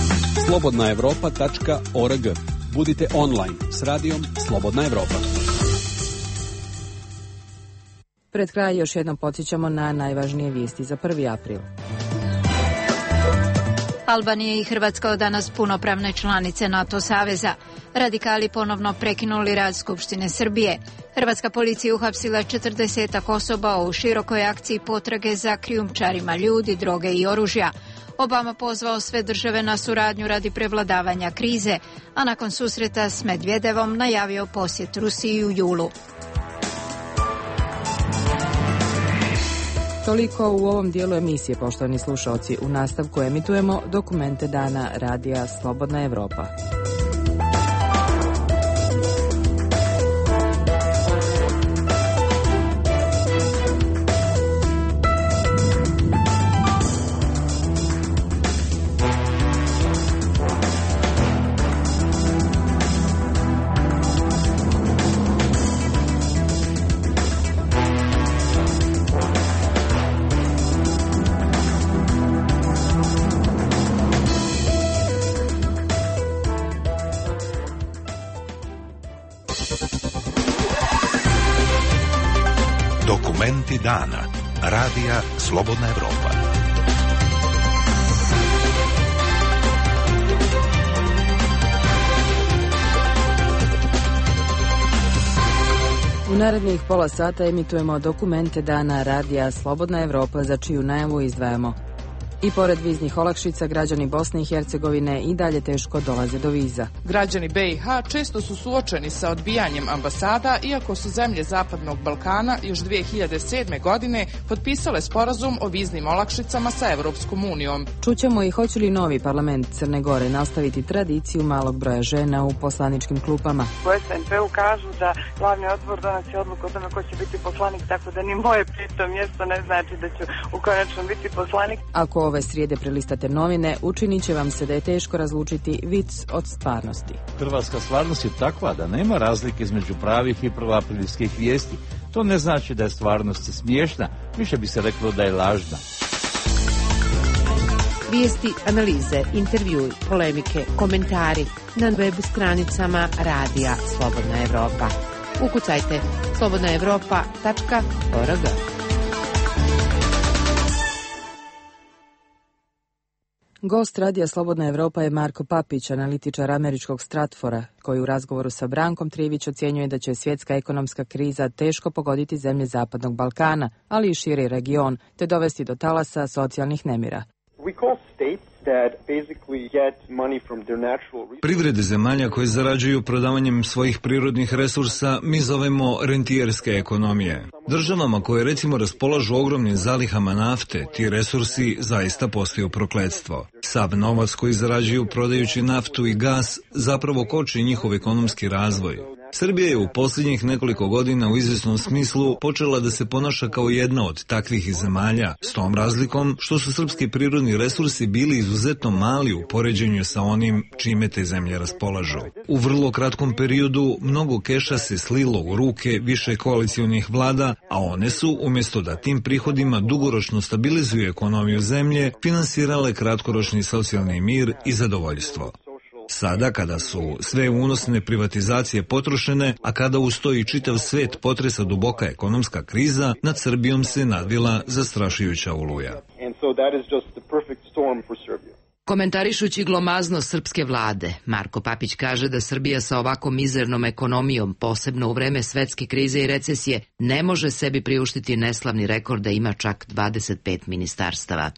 [SPEAKER 2] slobodnaevropa.org. Budite online s radijom Slobodna Evropa.
[SPEAKER 1] Pred kraj još jednom podsjećamo na najvažnije vijesti za 1. april.
[SPEAKER 3] Albanija i Hrvatska od danas punopravne članice NATO saveza. Radikali ponovno prekinuli rad Skupštine Srbije. Hrvatska policija uhapsila 40 osoba u širokoj akciji potrage za krijumčarima ljudi, droge i oružja. Obama pozvao sve države na suradnju radi prevladavanja krize, a nakon susreta s Medvedevom najavio posjet Rusiji u julu.
[SPEAKER 1] Toliko u ovom dijelu emisije, poštovani slušalci. U nastavku emitujemo dokumente dana Radija Slobodna Evropa.
[SPEAKER 5] Dokumenti dana. Radija Slobodna Evropa.
[SPEAKER 1] U narednih pola sata emitujemo dokumente dana Radija Slobodna Evropa, za čiju najavu izdvajamo. I pored viznih olakšica, građani Bosne i Hercegovine i dalje teško dolaze do viza.
[SPEAKER 9] Građani BiH često su suočeni sa odbijanjem ambasada, iako su zemlje Zapadnog Balkana još 2007. godine potpisale sporazum o viznim olakšicama sa Evropskom unijom.
[SPEAKER 1] Čućemo i hoće li novi parlament Crne Gore nastaviti tradiciju malog broja žena u poslaničkim klupama.
[SPEAKER 16] U SNP-u kažu da glavni odbor donosi odluku o tome ko će biti poslanik, tako da ni moje peto mjesto ne znači da ću u konačnom biti poslanik.
[SPEAKER 1] Ako ove srijede prelistate novine, učinit će vam se da je teško razlučiti vic od stvarnosti.
[SPEAKER 24] Hrvatska stvarnost je takva da nema razlike između pravih i prvoaprilskih vijesti. To ne znači da je stvarnost smiješna, više bi se reklo da je lažna.
[SPEAKER 23] Vijesti, analize, intervjui, polemike, komentari na web stranicama Radija Slobodna Evropa. Ukucajte slobodnaevropa.org.
[SPEAKER 1] Gost Radija Slobodna Evropa je Marko Papić, analitičar američkog Stratfora, koji u razgovoru sa Brankom Trivić ocjenjuje da će svjetska ekonomska kriza teško pogoditi zemlje Zapadnog Balkana, ali i širi region, te dovesti do talasa socijalnih nemira.
[SPEAKER 25] Privrede zemalja koje zarađuju prodavanjem svojih prirodnih resursa mi zovemo rentijerske ekonomije. Državama koje recimo raspolažu ogromnim zalihama nafte, ti resursi zaista postaju prokletstvo. Sav novac koji zarađuju prodajući naftu i gas zapravo koči njihov ekonomski razvoj. Srbija je u posljednjih nekoliko godina u izvjesnom smislu počela da se ponaša kao jedna od takvih zemalja, s tom razlikom što su srpski prirodni resursi bili izuzetno mali u poređenju sa onim čime te zemlje raspolažu. U vrlo kratkom periodu mnogo keša se slilo u ruke više koalicionih vlada, a one su, umjesto da tim prihodima dugoročno stabilizuju ekonomiju zemlje, finansirale kratkoročni socijalni mir i zadovoljstvo. Sada, kada su sve unosne privatizacije potrošene, a kada ustoji čitav svet potresa duboka ekonomska kriza, nad Srbijom se nadvila zastrašujuća oluja.
[SPEAKER 26] Komentarišući glomaznost srpske vlade, Marko Papić kaže da Srbija sa ovako mizernom ekonomijom, posebno u vreme svetske krize i recesije, ne može sebi priuštiti neslavni rekord da ima čak 25 ministarstava.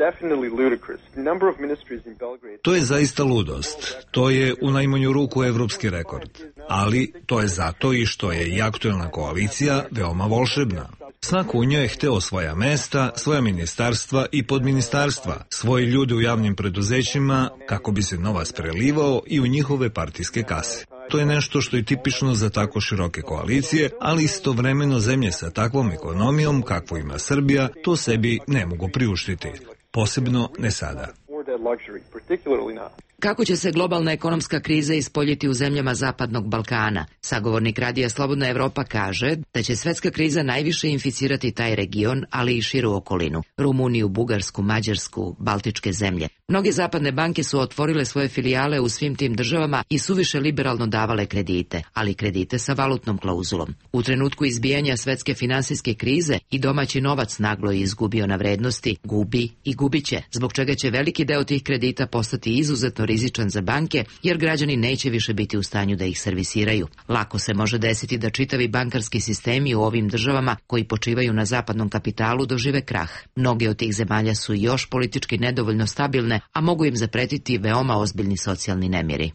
[SPEAKER 25] To je zaista ludost. To je u najmanju ruku evropski rekord. Ali to je zato i što je i aktuelna koalicija veoma volšebna. Svako u njoj je hteo svoja mesta, svoja ministarstva i podministarstva, svoje ljude u javnim preduzećima kako bi se novac prelivao i u njihove partijske kase. To je nešto što je tipično za tako široke koalicije, ali istovremeno zemlje sa takvom ekonomijom kakvu ima Srbija to sebi ne mogu priuštiti. Posebno ne sada.
[SPEAKER 26] Kako će se globalna ekonomska kriza ispoljiti u zemljama Zapadnog Balkana? Sagovornik Radija Slobodna Evropa kaže da će svetska kriza najviše inficirati taj region, ali i širu okolinu. Rumuniju, Bugarsku, Mađarsku, Baltičke zemlje. Mnoge zapadne banke su otvorile svoje filijale u svim tim državama i suviše liberalno davale kredite, ali kredite sa valutnom klauzulom. U trenutku izbijanja svetske finansijske krize i domaći novac naglo je izgubio na vrednosti, gubi i gubiće, zbog čega će veliki deo tih kredita postati izuzetno rizičan za banke, jer građani neće više biti u stanju da ih servisiraju. Lako se može desiti da čitavi bankarski sistemi u ovim državama koji počivaju na zapadnom kapitalu dožive krah. Mnoge od tih zemalja su još politički nedovoljno stabilne, a mogu im zapretiti veoma ozbiljni socijalni nemiri.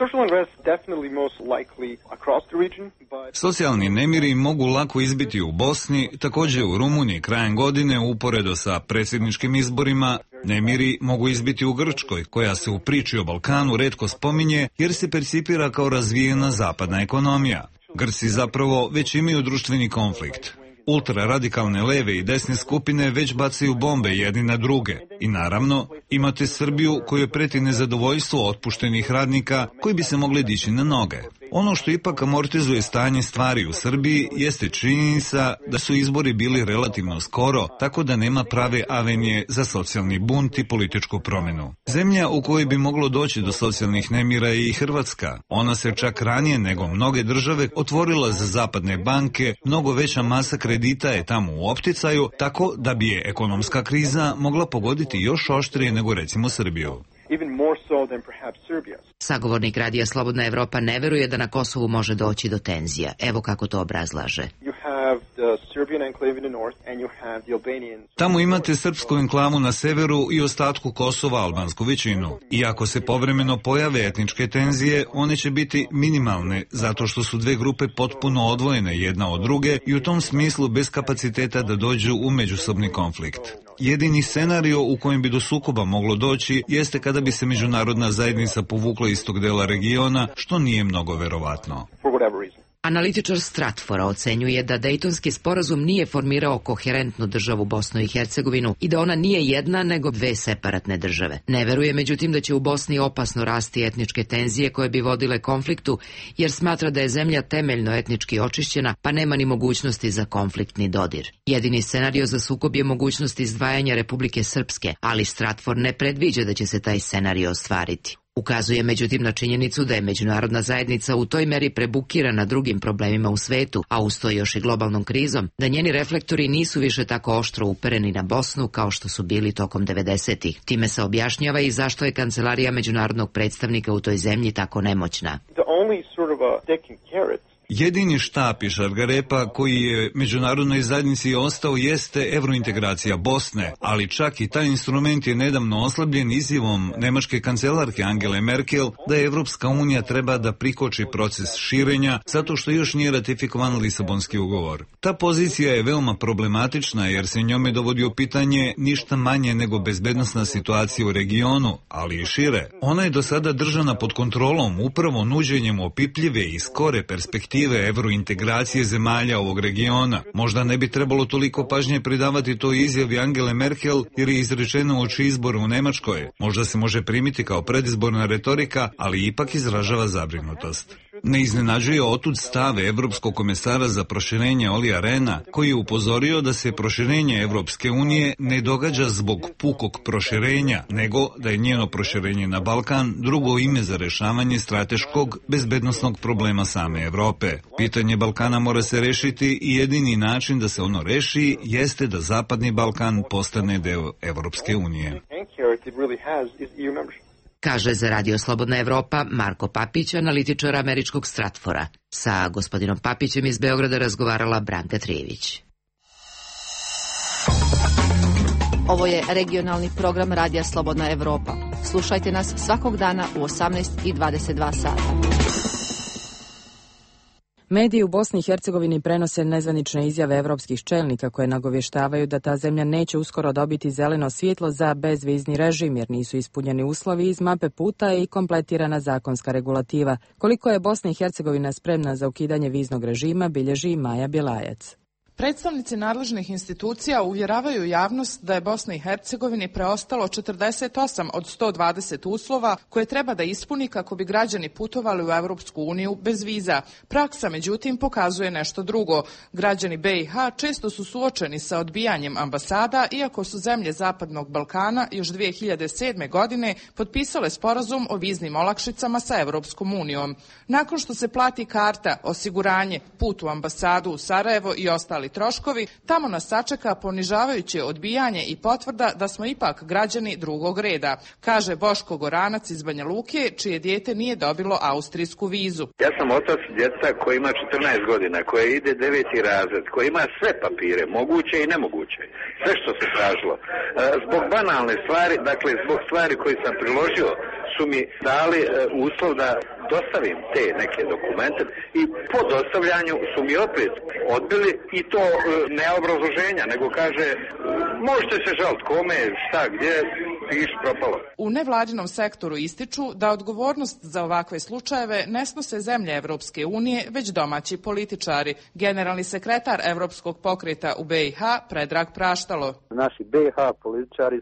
[SPEAKER 25] Socijalni nemiri mogu lako izbiti u Bosni, također u Rumuniji krajem godine uporedo sa predsjedničkim izborima. Nemiri mogu izbiti u Grčkoj, koja se u priči o Balkanu retko spominje jer se percipira kao razvijena zapadna ekonomija. Grci zapravo već imaju društveni konflikt. Ultraradikalne leve i desne skupine već bacaju bombe jedni na druge. I naravno, imate Srbiju kojoj preti nezadovoljstvo otpuštenih radnika koji bi se mogli dići na noge. Ono što ipak amortizuje stanje stvari u Srbiji jeste činjenica da su izbori bili relativno skoro, tako da nema prave avenije za socijalni bunt i političku promjenu. Zemlja u kojoj bi moglo doći do socijalnih nemira je i Hrvatska. Ona se čak ranije nego mnoge države otvorila za zapadne banke, mnogo veća masa kredita je tamo u opticaju, tako da bi je ekonomska kriza mogla pogoditi još oštrije nego recimo Srbiju.
[SPEAKER 26] Sagovornik Radija Slobodna Evropa ne veruje da na Kosovu može doći do tenzija. Evo kako to obrazlaže.
[SPEAKER 25] Tamo imate srpsku enklavu na severu i ostatku Kosova albansku većinu. I ako se povremeno pojave etničke tenzije, one će biti minimalne, zato što su dve grupe potpuno odvojene jedna od druge i u tom smislu bez kapaciteta da dođu u međusobni konflikt. Jedini scenario u kojem bi do sukoba moglo doći jeste kada bi se međunarodna zajednica povukla iz tog dela regiona, što nije mnogo verovatno.
[SPEAKER 26] Analitičar Stratfora ocenjuje da Dejtonski sporazum nije formirao koherentnu državu Bosnu i Hercegovinu i da ona nije jedna nego dve separatne države. Ne veruje međutim da će u Bosni opasno rasti etničke tenzije koje bi vodile konfliktu, jer smatra da je zemlja temeljno etnički očišćena pa nema ni mogućnosti za konfliktni dodir. Jedini scenario za sukob je mogućnost izdvajanja Republike Srpske, ali Stratfor ne predviđa da će se taj scenario ostvariti. Ukazuje međutim na činjenicu da je međunarodna zajednica u toj meri prebukirana drugim problemima u svetu, a uz to još i globalnom krizom, da njeni reflektori nisu više tako oštro upereni na Bosnu kao što su bili tokom 90-ih. Time se objašnjava i zašto je kancelarija međunarodnog predstavnika u toj zemlji tako nemoćna.
[SPEAKER 25] Jedini štap i šargarepa koji je međunarodnoj zajednici ostao jeste evrointegracija Bosne, ali čak i taj instrument je nedavno oslabljen izjavom nemačke kancelarke Angele Merkel da je Evropska unija treba da prikoči proces širenja zato što još nije ratifikovan Lisabonski ugovor. Ta pozicija je veoma problematična jer se njome dovodi u pitanje ništa manje nego bezbednosna situacija u regionu, ali i šire. Ona je do sada držana pod kontrolom upravo nuđenjem opipljive i skore perspektive evrointegracije zemalja ovog regiona. Možda ne bi trebalo toliko pažnje pridavati toj izjavi Angele Merkel jer je izrečeno uoči izbora u Nemačkoj. Možda se može primiti kao predizborna retorika, ali ipak izražava zabrinutost. Ne iznenađuje otud stave Evropskog komesara za proširenje Olija Rehna, koji je upozorio da se proširenje Evropske unije ne događa zbog pukog proširenja, nego da je njeno proširenje na Balkan drugo ime za rešavanje strateškog bezbednosnog problema same Evrope. Pitanje Balkana mora se rešiti i jedini način da se ono reši jeste da Zapadni Balkan postane deo Evropske unije.
[SPEAKER 26] Kaže za Radio Slobodna Evropa Marko Papić, analitičar američkog Stratfora. Sa gospodinom Papićem iz Beograda razgovarala Branka Trijević.
[SPEAKER 23] Ovo je regionalni program Radija Slobodna Evropa. Slušajte nas svakog dana u 18:22 sata.
[SPEAKER 1] Mediji u Bosni i Hercegovini prenose nezvanične izjave evropskih čelnika koje nagovještavaju da ta zemlja neće uskoro dobiti zeleno svjetlo za bezvizni režim jer nisu ispunjeni uslovi iz mape puta i kompletirana zakonska regulativa. Koliko je Bosna i Hercegovina spremna za ukidanje viznog režima, bilježi Maja Bjelajac.
[SPEAKER 9] Predstavnici nadležnih institucija uvjeravaju javnost da je Bosni i Hercegovini preostalo 48 od 120 uslova koje treba da ispuni kako bi građani putovali u Evropsku uniju bez viza. Praksa, međutim, pokazuje nešto drugo. Građani BiH često su suočeni sa odbijanjem ambasada, iako su zemlje Zapadnog Balkana još 2007. godine potpisale sporazum o viznim olakšicama sa Evropskom unijom. Nakon što se plati karta, osiguranje, put u ambasadu u Sarajevo i ostali troškovi, tamo nas sačeka ponižavajuće odbijanje i potvrda da smo ipak građani drugog reda, kaže Boško Goranac iz Banja Luke, čije dijete nije dobilo austrijsku vizu.
[SPEAKER 11] Ja sam otac djeteta koji ima 14 godina, koje ide 9. razred, koji ima sve papire, moguće i nemoguće, sve što se tražilo. Zbog banalne stvari, dakle zbog stvari koje sam priložio, su mi dali uslov da dostavim te neke dokumente i po dostavljanju su mi opet odbili i to ne obrazloženja, nego kaže možete se žaliti kome, šta, gdje, piš propalo.
[SPEAKER 9] U nevladinom sektoru ističu da odgovornost za ovakve slučajeve ne snose zemlje Evropske unije, već domaći političari. Generalni sekretar Evropskog pokreta u BiH, Predrag Praštalo.
[SPEAKER 15] Naši BiH političari su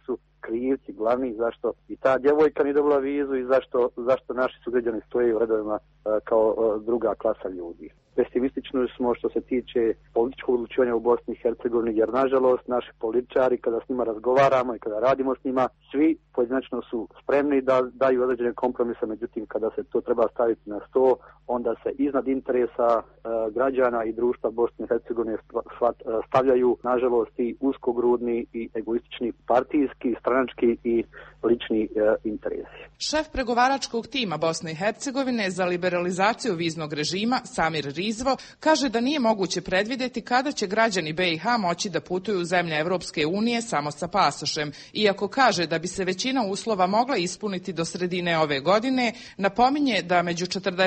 [SPEAKER 15] krivci glavni zašto i ta djevojka nije dobila vizu i zašto naši sugrađani stoje u redovima kao druga klasa ljudi. Pesimistični smo što se tiče političkog odlučivanja u Bosni i Hercegovini, jer nažalost naši političari kada s njima razgovaramo i kada radimo s njima, svi pojedinačno su spremni da daju određene kompromise, međutim kada se to treba staviti na sto, onda se iznad interesa građana i društva Bosne i Hercegovine stavljaju nažalost i uskogrudni i egoistični partijski, stranački i lični interesi.
[SPEAKER 9] Šef pregovaračkog tima Bosne i Hercegovine za liberalizaciju viznog režima Samir Rizvo kaže da nije moguće predvidjeti kada će građani BiH moći da putuju u zemlje Evropske unije samo sa pasošem. Iako kaže da bi se većina uslova mogla ispuniti do sredine ove godine, napominje da među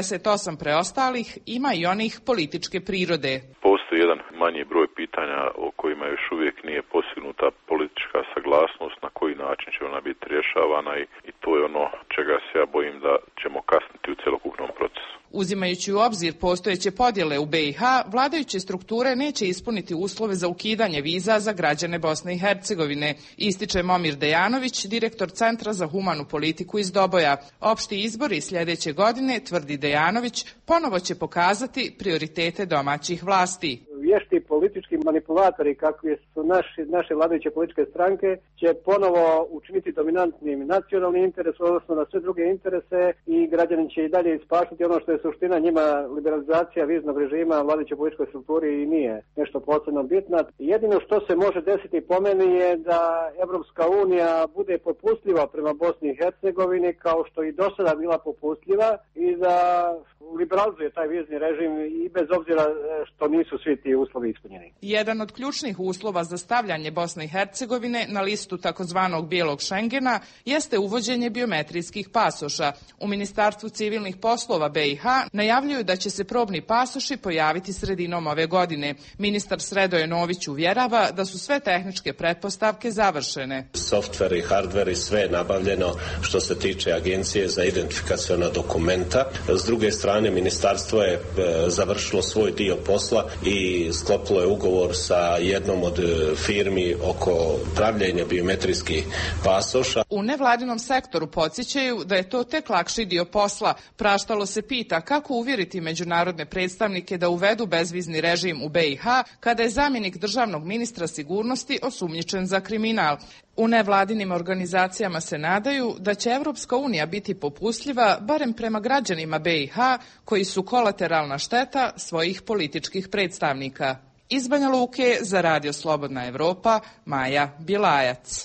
[SPEAKER 9] 48 preostalih ima i onih političke prirode.
[SPEAKER 17] Postoji jedan manji broj pitanja o kojima još uvijek nije postignuta politička saglasnost na koji način će ona biti rješavana i to je ono čega se ja bojim da ćemo kasniti u cjelokupnom procesu.
[SPEAKER 9] Uzimajući u obzir postojeće podjele u BiH, vladajuće strukture neće ispuniti uslove za ukidanje viza za građane Bosne i Hercegovine, ističe Momir Dejanović, direktor Centra za humanu politiku iz Doboja. Opšti izbori sljedeće godine, tvrdi Dejanović, ponovo će pokazati prioritete domaćih vlasti.
[SPEAKER 15] Vješti politički manipulatori kakvi su naše vladajuće političke stranke će ponovo učiniti dominantnim nacionalni interes, odnosno na sve druge interese, i građani će i dalje ispaštati ono što je suština njima. Liberalizacija viznog režima vladajućoj političkoj strukturi i nije nešto posebno bitna. Jedino što se može desiti po meni je da Evropska unija bude popustljiva prema Bosni i Hercegovini kao što i do sada bila popustljiva i da liberalizuje taj vizni režim i bez obzira što nisu svi ti uslovi ispunjeni.
[SPEAKER 9] Jedan od ključnih uslova za stavljanje Bosne i Hercegovine na listu takozvanog bijelog Šengena jeste uvođenje biometrijskih pasoša. U Ministarstvu civilnih poslova BiH najavljuju da će se probni pasoši pojaviti sredinom ove godine. Ministar Sredoje Nović uvjerava da su sve tehničke pretpostavke završene.
[SPEAKER 18] Softver i hardver i sve je nabavljeno što se tiče Agencije za identifikaciona dokumenta. S druge strane, ministarstvo je završilo svoj dio posla i sklopilo je ugovor sa jednom od firmi oko pravljenja biometrijskih pasoša.
[SPEAKER 9] U nevladinom sektoru podsjećaju da je to tek lakši dio posla. Praštalo se pita kako uvjeriti međunarodne predstavnike da uvedu bezvizni režim u BiH kada je zamjenik državnog ministra sigurnosti osumnjičen za kriminal. U nevladinim organizacijama se nadaju da će Evropska unija biti popustljiva barem prema građanima BiH koji su kolateralna šteta svojih političkih predstavnika. Iz Banja Luke za Radio Slobodna Evropa, Maja Bjelajac.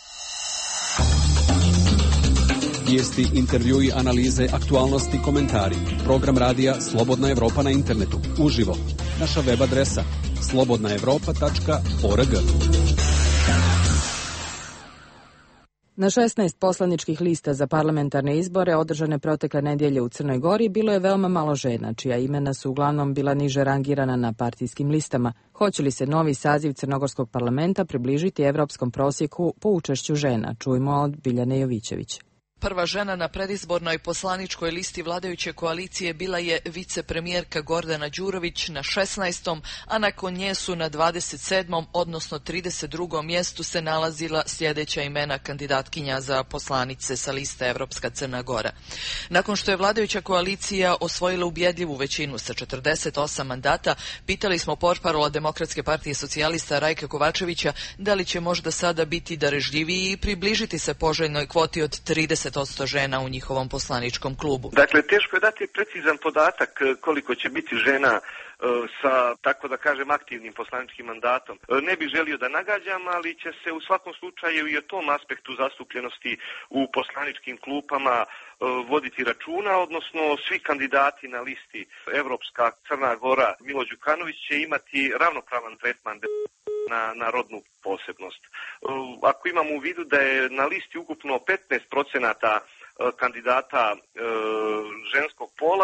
[SPEAKER 2] Vijesti, intervjui, analize, aktualnosti, komentari. Program radija Slobodna Evropa na internetu. Uživo. Naša web adresa slobodnaevropa.org.
[SPEAKER 1] Na 16 poslaničkih lista za parlamentarne izbore održane protekle nedjelje u Crnoj Gori bilo je veoma malo žena, čija imena su uglavnom bila niže rangirana na partijskim listama. Hoće li se novi saziv Crnogorskog parlamenta približiti evropskom prosjeku po učešću žena? Čujmo od Biljane Jovićević.
[SPEAKER 19] Prva žena na predizbornoj poslaničkoj listi vladajuće koalicije bila je vicepremijerka Gordana Đurović na 16. a nakon nje su na 27. odnosno 32. mjestu se nalazila sljedeća imena kandidatkinja za poslanice sa liste Evropska Crna Gora. Nakon što je vladajuća koalicija osvojila ubjedljivu većinu sa 48 mandata, pitali smo portparola Demokratske partije socijalista Rajka Kovačevića da li će možda sada biti darežljiviji i približiti se poželjnoj kvoti od 30% žena u njihovom poslaničkom klubu.
[SPEAKER 11] Dakle, teško je dati precizan podatak koliko će biti žena sa, tako da kažem, aktivnim poslaničkim mandatom. Ne bih želio da nagađam, ali će se u svakom slučaju i o tom aspektu zastupljenosti u poslaničkim klupama voditi računa, odnosno svi kandidati na listi Evropska Crna Gora Milo Đukanović će imati ravnopravan tretman na rodnu posebnost. Ako imamo u vidu da je na listi ukupno 15% kandidata ženskog pola,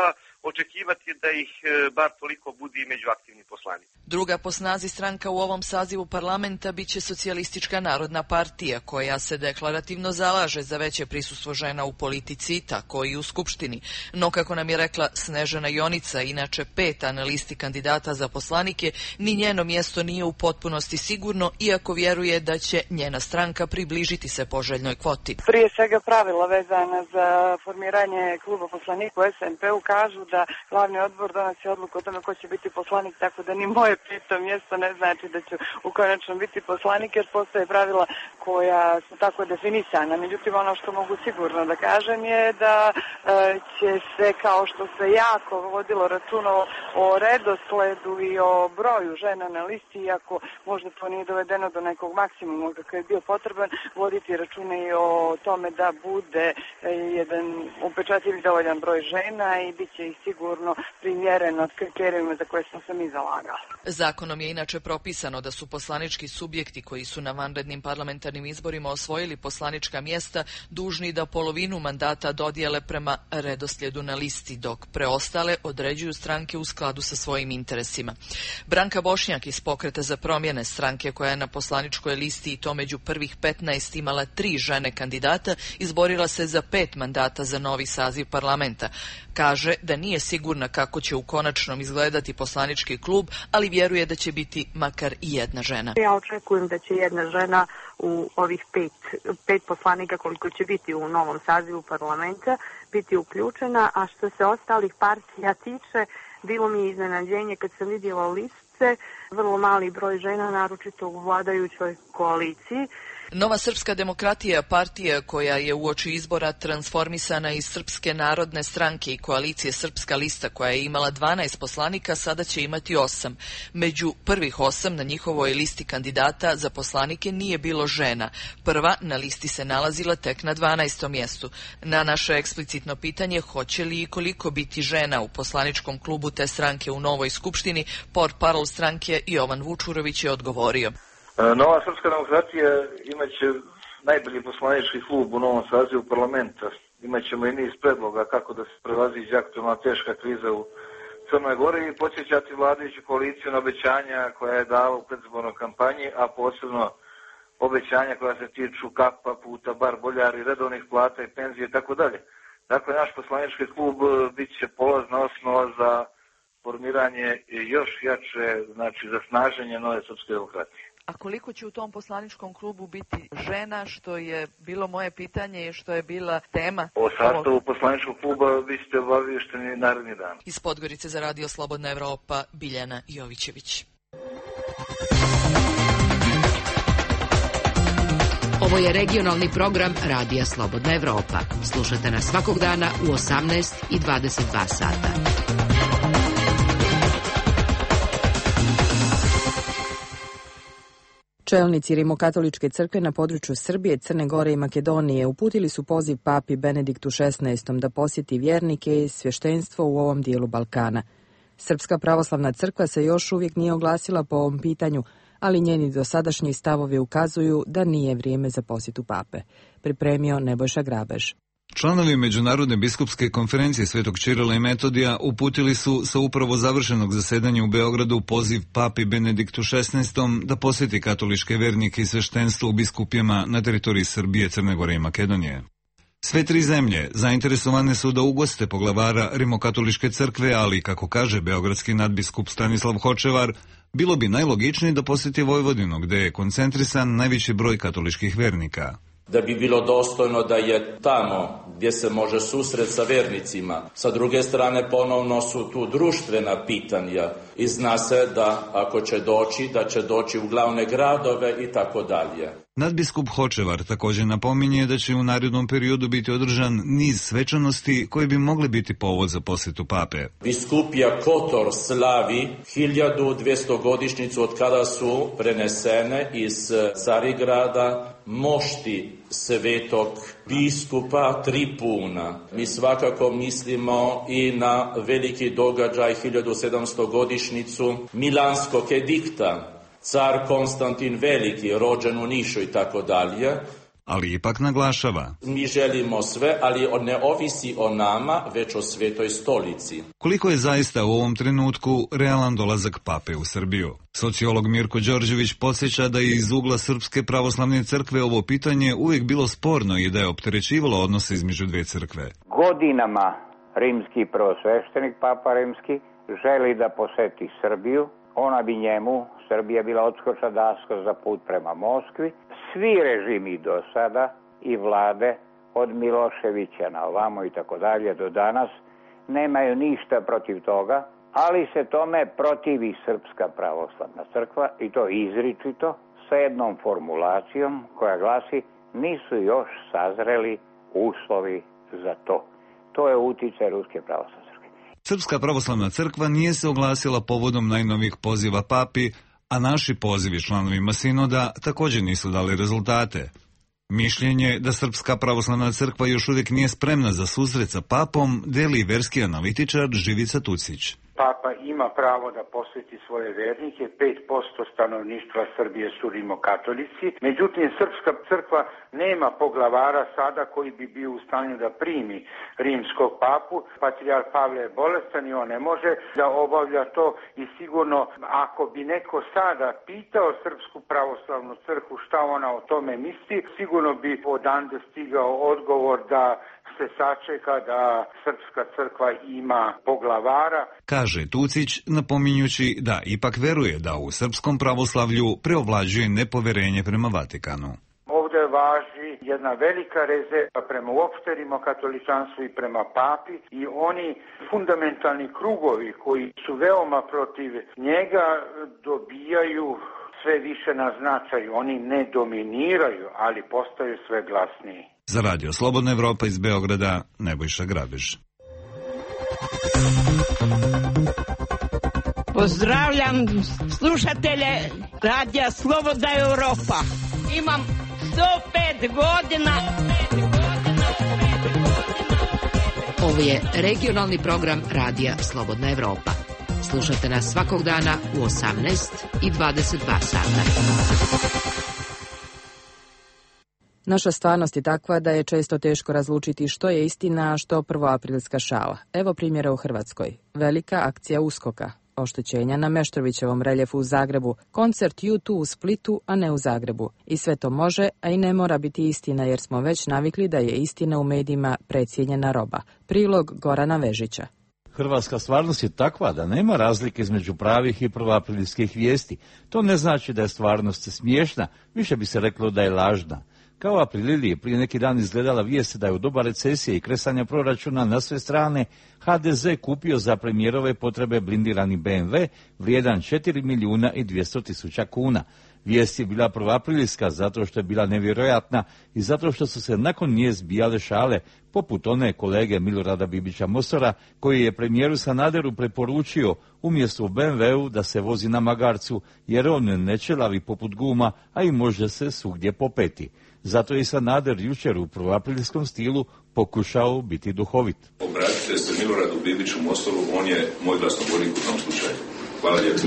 [SPEAKER 10] očekivati da ih bar toliko bude i među aktivnim poslanicima.
[SPEAKER 19] Druga po snazi stranka u ovom sazivu parlamenta biće Socijalistička narodna partija, koja se deklarativno zalaže za veće prisustvo žena u politici, tako i u Skupštini. No, kako nam je rekla Snežana Jonica, inače 5. na listi kandidata za poslanike, ni njeno mjesto nije u potpunosti sigurno, iako vjeruje da će njena stranka približiti se poželjnoj kvoti.
[SPEAKER 16] Prije svega pravila vezana za formiranje kluba poslanika u SNP-u kažu da glavni odbor donosi odluku o tome ko će biti poslanik, tako da ni moje 5. mjesto ne znači da ću u konačnom biti poslanik, jer postoje pravila koja su tako definisana. Međutim, ono što mogu sigurno da kažem je da će se, kao što se jako vodilo računa o redosledu i o broju žena na listi, iako možda to nije dovedeno do nekog maksimuma kakav je bio potreban, voditi računa i o tome da bude jedan upečatljiv dovoljan broj žena i bit će ih sigurno primjereno od kriterijuma za koje smo se mi zalagali.
[SPEAKER 19] Zakonom je inače propisano da su poslanički subjekti koji su na vanrednim parlamentarnim izborima osvojili poslanička mjesta dužni da polovinu mandata dodijele prema redoslijedu na listi, dok preostale određuju stranke u skladu sa svojim interesima. Branka Bošnjak iz Pokreta za promjene, stranke koja je na poslaničkoj listi i to među prvih 15 imala 3 žene kandidata, izborila se za 5 mandata za novi saziv parlamenta. Kaže da nije sigurna kako će u konačnom izgledati poslanički klub, ali vjeruje da će biti makar i jedna žena.
[SPEAKER 12] Ja očekujem da će jedna žena u ovih 5 poslanika koliko će biti u novom sazivu parlamenta biti uključena, a što se ostalih partija tiče, bilo mi je iznenađenje kad sam vidjela liste, vrlo mali broj žena, naročito u vladajućoj koaliciji.
[SPEAKER 19] Nova srpska demokratija, partija koja je uoči izbora transformisana iz Srpske narodne stranke i koalicije Srpska lista, koja je imala 12 poslanika, sada će imati 8. Među prvih 8 na njihovoj listi kandidata za poslanike nije bilo žena. Prva na listi se nalazila tek na 12. mjestu. Na naše eksplicitno pitanje hoće li i koliko biti žena u poslaničkom klubu te stranke u novoj skupštini, portparol stranke Jovan Vučurović je odgovorio.
[SPEAKER 13] Nova srpska demokratija imaće najbolji poslanički klub u novom sazivu parlamenta. Imaćemo i niz predloga kako da se prevaziđe aktualna teška kriza u Crnoj Gori i podsjećati vladajuću koaliciju na obećanja koja je dala u predizbornoj kampanji, a posebno obećanja koja se tiču kapa, puta, bar, boljari, redovnih plata i penzije i tako dalje. Dakle, naš poslanički klub bit će polazna osnova za formiranje još jače, znači za snaženje nove srpske demokratije.
[SPEAKER 19] A koliko će u tom poslaničkom klubu biti žena, što je bilo moje pitanje i što je bila tema?
[SPEAKER 13] O sastavu poslaničkog kluba vi ste obaviješteni naredni dan.
[SPEAKER 19] Iz Podgorice za Radio Slobodna Evropa, Biljana Jovićević.
[SPEAKER 26] Ovo je regionalni program Radija Slobodna Evropa. Slušajte nas svakog dana u 18 i 22 sata.
[SPEAKER 1] Čelnici Rimokatoličke crkve na području Srbije, Crne Gore i Makedonije uputili su poziv papi Benediktu XVI da posjeti vjernike i svještenstvo u ovom dijelu Balkana. Srpska pravoslavna crkva se još uvijek nije oglasila po ovom pitanju, ali njeni dosadašnji stavovi ukazuju da nije vrijeme za posjetu pape. Pripremio Nebojša Grabež.
[SPEAKER 25] Članovi Međunarodne biskupske konferencije Svetog Čirila i Metodija uputili su sa upravo završenog zasedanja u Beogradu poziv papi Benediktu XVI da posjeti katoličke vernike i sveštenstvo u biskupijama na teritoriji Srbije, Crne Gore i Makedonije. Sve 3 zemlje zainteresovane su da ugoste poglavara Rimokatoličke crkve, ali, kako kaže beogradski nadbiskup Stanislav Hočevar, bilo bi najlogičnije da posjeti Vojvodinu, gde je koncentrisan najveći broj katoličkih vernika.
[SPEAKER 20] Da bi bilo dostojno da je tamo gdje se može susret sa vernicima. Sa druge strane ponovno su tu društvena pitanja i zna se da ako će doći, da će doći u glavne gradove i tako dalje.
[SPEAKER 25] Nadbiskup Hočevar također napominje da će u narednom periodu biti održan niz svečanosti koje bi mogle biti povod za posjetu pape.
[SPEAKER 20] Biskupija Kotor slavi 1200-godišnjicu od kada su prenesene iz Carigrada mošti svetog biskupa Tripuna. Mi svakako mislimo i na veliki događaj 1700-godišnjicu Milanskog edikta. Car Konstantin Veliki, rođen u Nišu i tako dalje.
[SPEAKER 25] ali ipak naglašava.
[SPEAKER 20] Mi želimo sve, ali ne ovisi o nama, već o Svetoj stolici.
[SPEAKER 25] Koliko je zaista u ovom trenutku realan dolazak pape u Srbiju? Sociolog Mirko Đorđević podsjeća da je iz ugla Srpske pravoslavne crkve ovo pitanje uvijek bilo sporno i da je opterećivalo odnose između dve crkve.
[SPEAKER 4] Godinama rimski prvosveštenik, papa rimski, želi da poseti Srbiju. Ona bi njemu, Srbija, bila odskočna daska za put prema Moskvi. Svi režimi do sada i vlade, od Miloševića na ovamo i tako dalje do danas, nemaju ništa protiv toga, ali se tome protivi Srpska pravoslavna crkva i to izričito sa jednom formulacijom koja glasi: nisu još sazreli uslovi za to. To je uticaj Ruske pravoslavne crkve.
[SPEAKER 25] Srpska pravoslavna crkva nije se oglasila povodom najnovijih poziva papi, a naši pozivi članovima sinoda također nisu dali rezultate. Mišljenje da Srpska pravoslavna crkva još uvijek nije spremna za susret sa papom deli verski analitičar Živica Tucić.
[SPEAKER 7] Papa ima pravo da posjeti svoje vernike, 5% stanovništva Srbije su rimokatolici, međutim Srpska crkva nema poglavara sada koji bi bio u stanju da primi rimskog papu. Patrijarh Pavle je bolestan i on ne može da obavlja to i sigurno ako bi neko sada pitao Srpsku pravoslavnu crkvu šta ona o tome misli, sigurno bi odande stigao odgovor da se sačeka da Srpska crkva ima poglavara.
[SPEAKER 25] Kaže Tucić, napominjući da ipak veruje da u srpskom pravoslavlju preovlađuje nepoverenje prema Vatikanu.
[SPEAKER 7] Ovdje važi jedna velika rezerva prema uopšte rimokatoličanstvu i prema papi i oni fundamentalni krugovi koji su veoma protiv njega dobijaju sve više na značaju. Oni ne dominiraju, ali postaju sve glasniji.
[SPEAKER 25] Za Radio Slobodna Evropa iz Beograda, Nebojša Grabež.
[SPEAKER 8] Pozdravljam slušatelje Radija Slobodna Evropa. Imam 105 godina.
[SPEAKER 26] Ovo je regionalni program Radija Slobodna Evropa. Slušajte nas svakog dana u 18 i 22 sata.
[SPEAKER 1] Naša stvarnost je takva da je često teško razlučiti što je istina, a što prvoaprilska šala. Evo primjera u Hrvatskoj. Velika akcija USKOK-a, oštećenja na Meštrovićevom reljefu u Zagrebu, koncert U2 u Splitu, a ne u Zagrebu. I sve to može, a i ne mora biti istina, jer smo već navikli da je istina u medijima precijenjena roba. Prilog Gorana Vežića.
[SPEAKER 24] Hrvatska stvarnost je takva da nema razlike između pravih i prvoaprilskih vijesti. To ne znači da je stvarnost smiješna, više bi se reklo da je lažna. Kao Aprilili je prije neki dan izgledala vijest da je u doba recesije i kresanja proračuna na sve strane HDZ kupio za premijerove potrebe blindirani BMW vrijedan 4.200.000 kuna. Vijest je bila prvoaprilska zato što je bila nevjerojatna i zato što su se nakon nje zbijale šale, poput one kolege Milorada Bibića Mosora, koji je premijeru Sanaderu preporučio umjesto u BMW-u da se vozi na magarcu, jer on ne čelavi poput guma, a i može se svugdje popeti. Zato je Sanader jučer u prvoaprilskom stilu pokušao biti duhovit.
[SPEAKER 14] Obratite se Miloradu Bibiću Mostoru, on je moj glasnogovornik u tom slučaju. Hvala lijepo.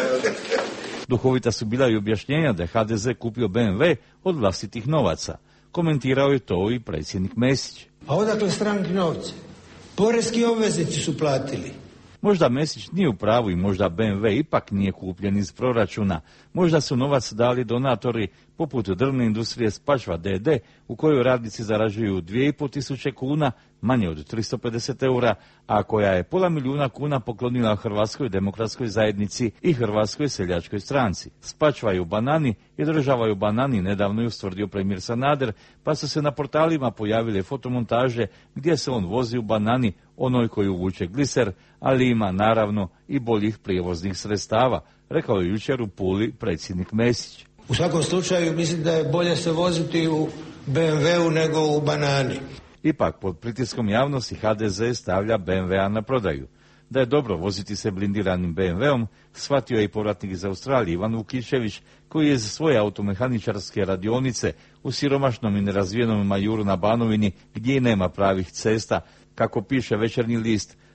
[SPEAKER 24] Duhovita su bila i objašnjenja da je HDZ kupio BMW od vlastitih novaca. Komentirao je to i predsjednik Mesić.
[SPEAKER 21] A odakle stranki novce? Poreski obveznici su platili.
[SPEAKER 24] Možda Mesić nije u pravu i možda BMW ipak nije kupljen iz proračuna. Možda su novac dali donatori poput drvne industrije Spačva d.d. u kojoj radnici zarađuju 2.500 kuna, manje od 350 eura, a koja je $500.000 kuna poklonila Hrvatskoj demokratskoj zajednici i Hrvatskoj seljačkoj stranci. Spačva je u banani i država je u banani, nedavno je ustvrdio premijer Sanader, pa su se na portalima pojavile fotomontaže gdje se on vozi u banani, onoj koju vuče gliser, ali ima naravno i boljih prijevoznih sredstava, rekao je jučer u Puli predsjednik Mesić.
[SPEAKER 21] U svakom slučaju mislim da je bolje se voziti u BMW-u nego u banani.
[SPEAKER 24] Ipak, pod pritiskom javnosti HDZ stavlja BMW-a na prodaju. Da je dobro voziti se blindiranim BMW-om, shvatio je i povratnik iz Australije Ivan Vukičević, koji je za svoje automehaničarske radionice u siromašnom i nerazvijenom Majuru na Banovini, gdje nema pravih cesta, kako piše Večernji list,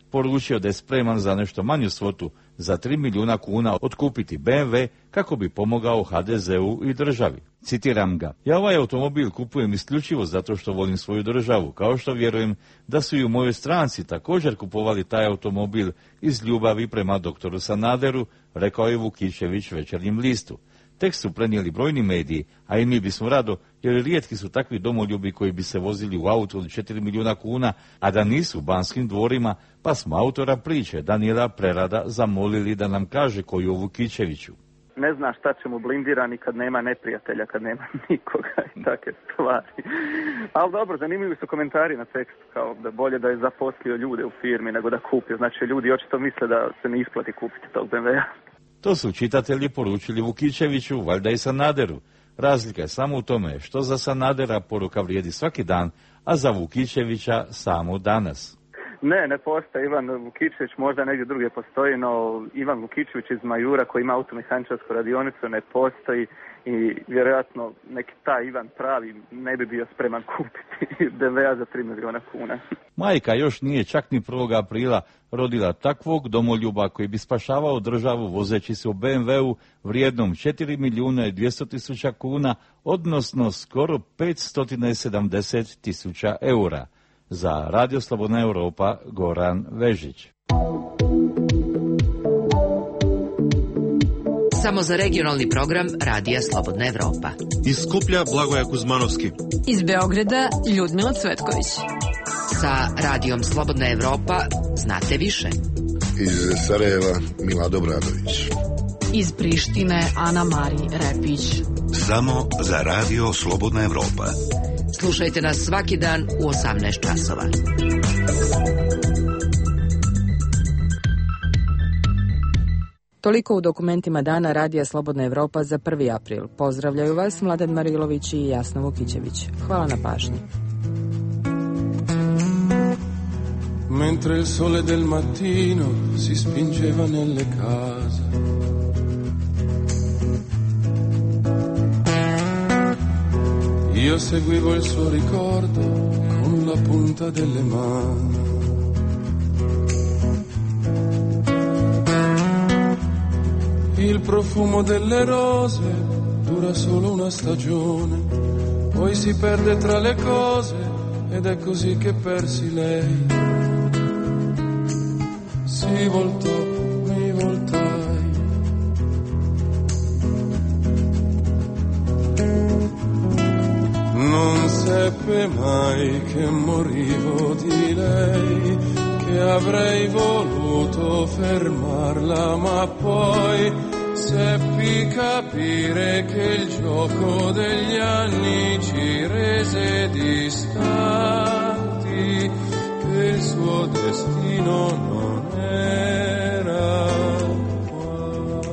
[SPEAKER 24] poručio da je spreman za nešto manju svotu, za 3 milijuna kuna, otkupiti BMW kako bi pomogao HDZ-u i državi. Citiram ga: ja ovaj automobil kupujem isključivo zato što volim svoju državu, kao što vjerujem da su i u mojoj stranci također kupovali taj automobil iz ljubavi prema doktoru Sanaderu, rekao je Vukičević Večernjem listu. Tekst su prenijeli brojni mediji, a i mi bismo rado, jer rijetki su takvi domoljubi koji bi se vozili u autu od 4 milijuna kuna, a da nisu u Banskim dvorima, pa smo autora priče, Danijela Prerada, zamolili da nam kaže koju o Vukičeviću.
[SPEAKER 15] Ne zna šta će mu blindirani kad nema neprijatelja, kad nema nikoga i takve stvari. Ali dobro, zanimljivi su komentari na tekstu, kao da bolje da je zaposlio ljude u firmi nego da kupi. Znači, ljudi očito misle da se ne isplati kupiti tog BMW-a.
[SPEAKER 24] To su čitatelji poručili Vukičeviću, valjda i Sanaderu. Razlika je samo u tome što za Sanadera poruka vrijedi svaki dan, a za Vukičevića samo danas.
[SPEAKER 15] Ne postoji Ivan Vukičević, možda negdje drugdje postoji, no Ivan Vukičević iz Majura koji ima automehaničarsku radionicu ne postoji i vjerojatno neki taj Ivan pravi ne bi bio spreman kupiti BMW-a za 3 milijuna kuna.
[SPEAKER 24] Majka još nije čak ni 1. aprila rodila takvog domoljuba koji bi spašavao državu vozeći se u BMW-u vrijednom 4 milijuna i 200 tisuća kuna, odnosno skoro 570 tisuća eura. Za Radio Slobodna Europa, Goran Vežić.
[SPEAKER 26] Samo za regionalni program Radija Slobodna Evropa.
[SPEAKER 3] Iz Skuplja Blagoja Kuzmanovski.
[SPEAKER 5] Iz Beograda Ljudmila Cvetković.
[SPEAKER 26] Sa Radijom Slobodna Evropa znate više.
[SPEAKER 6] Iz Sarajeva Mila Dobradović.
[SPEAKER 5] Iz Prištine Ana Mari Repić.
[SPEAKER 3] Samo za Radio Slobodna Evropa.
[SPEAKER 26] Slušajte nas svaki dan u 18 časova.
[SPEAKER 1] Toliko u dokumentima dana Radija Slobodna Evropa za 1. april. Pozdravljaju vas Mladen Marilović i Jasna Vukićević. Hvala na pažnji.
[SPEAKER 17] Mentre il sole del mattino si spingeva nelle case, io seguivo il suo ricordo con la punta delle mani. Il profumo delle rose dura solo una stagione, poi si perde tra le cose ed è così che persi lei. Si voltò, mi voltai. Non seppe mai che morivo di lei, che avrei voluto fermarla, ma poi seppi capire che il gioco degli anni ci rese distanti, che il suo destino non era qua.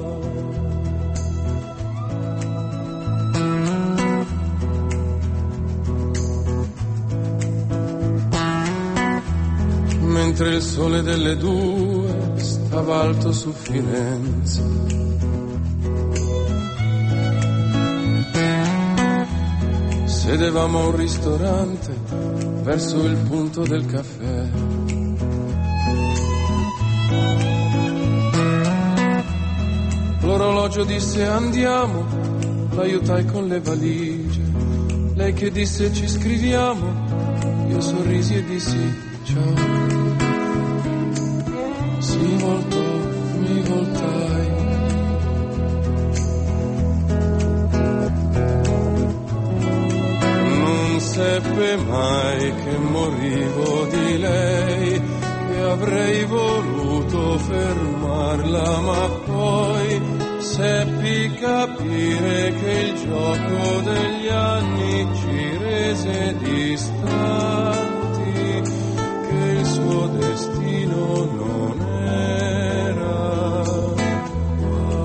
[SPEAKER 17] Mentre il sole delle 2 stava alto su Firenze, sedevamo a un ristorante verso il punto del caffè. L'orologio disse andiamo, l'aiutai con le valigie. Lei che disse ci scriviamo, io sorrisi e dissi ciao. Si voltò, mi voltai. Non seppe mai che morivo di lei, che avrei voluto fermarla, ma poi seppi capire che il gioco degli anni ci rese distanti, che il suo destino non era qua.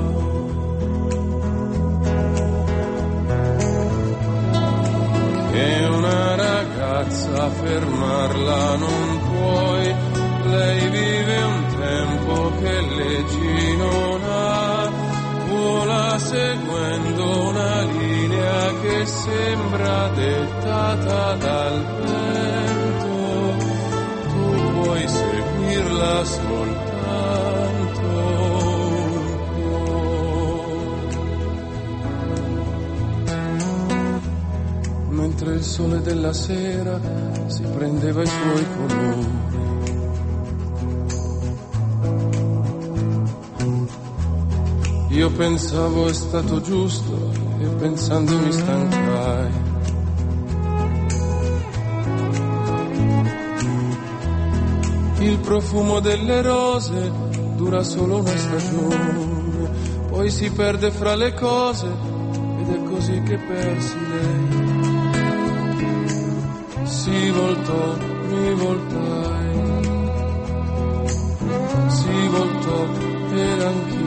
[SPEAKER 17] Che una ragazza fermarla non puoi, lei vive un tempo che leggi non ha, vola seguendo una linea che sembra dettata dal vento, tu puoi seguire dirla soltanto un po'. Mentre il sole della sera si prendeva i suoi colori, io pensavo è stato giusto e pensando mi stancai. Il profumo delle rose dura solo una stagione, poi si perde fra le cose ed è così che persi lei. Si voltò, mi voltai, si voltò ed anch'io.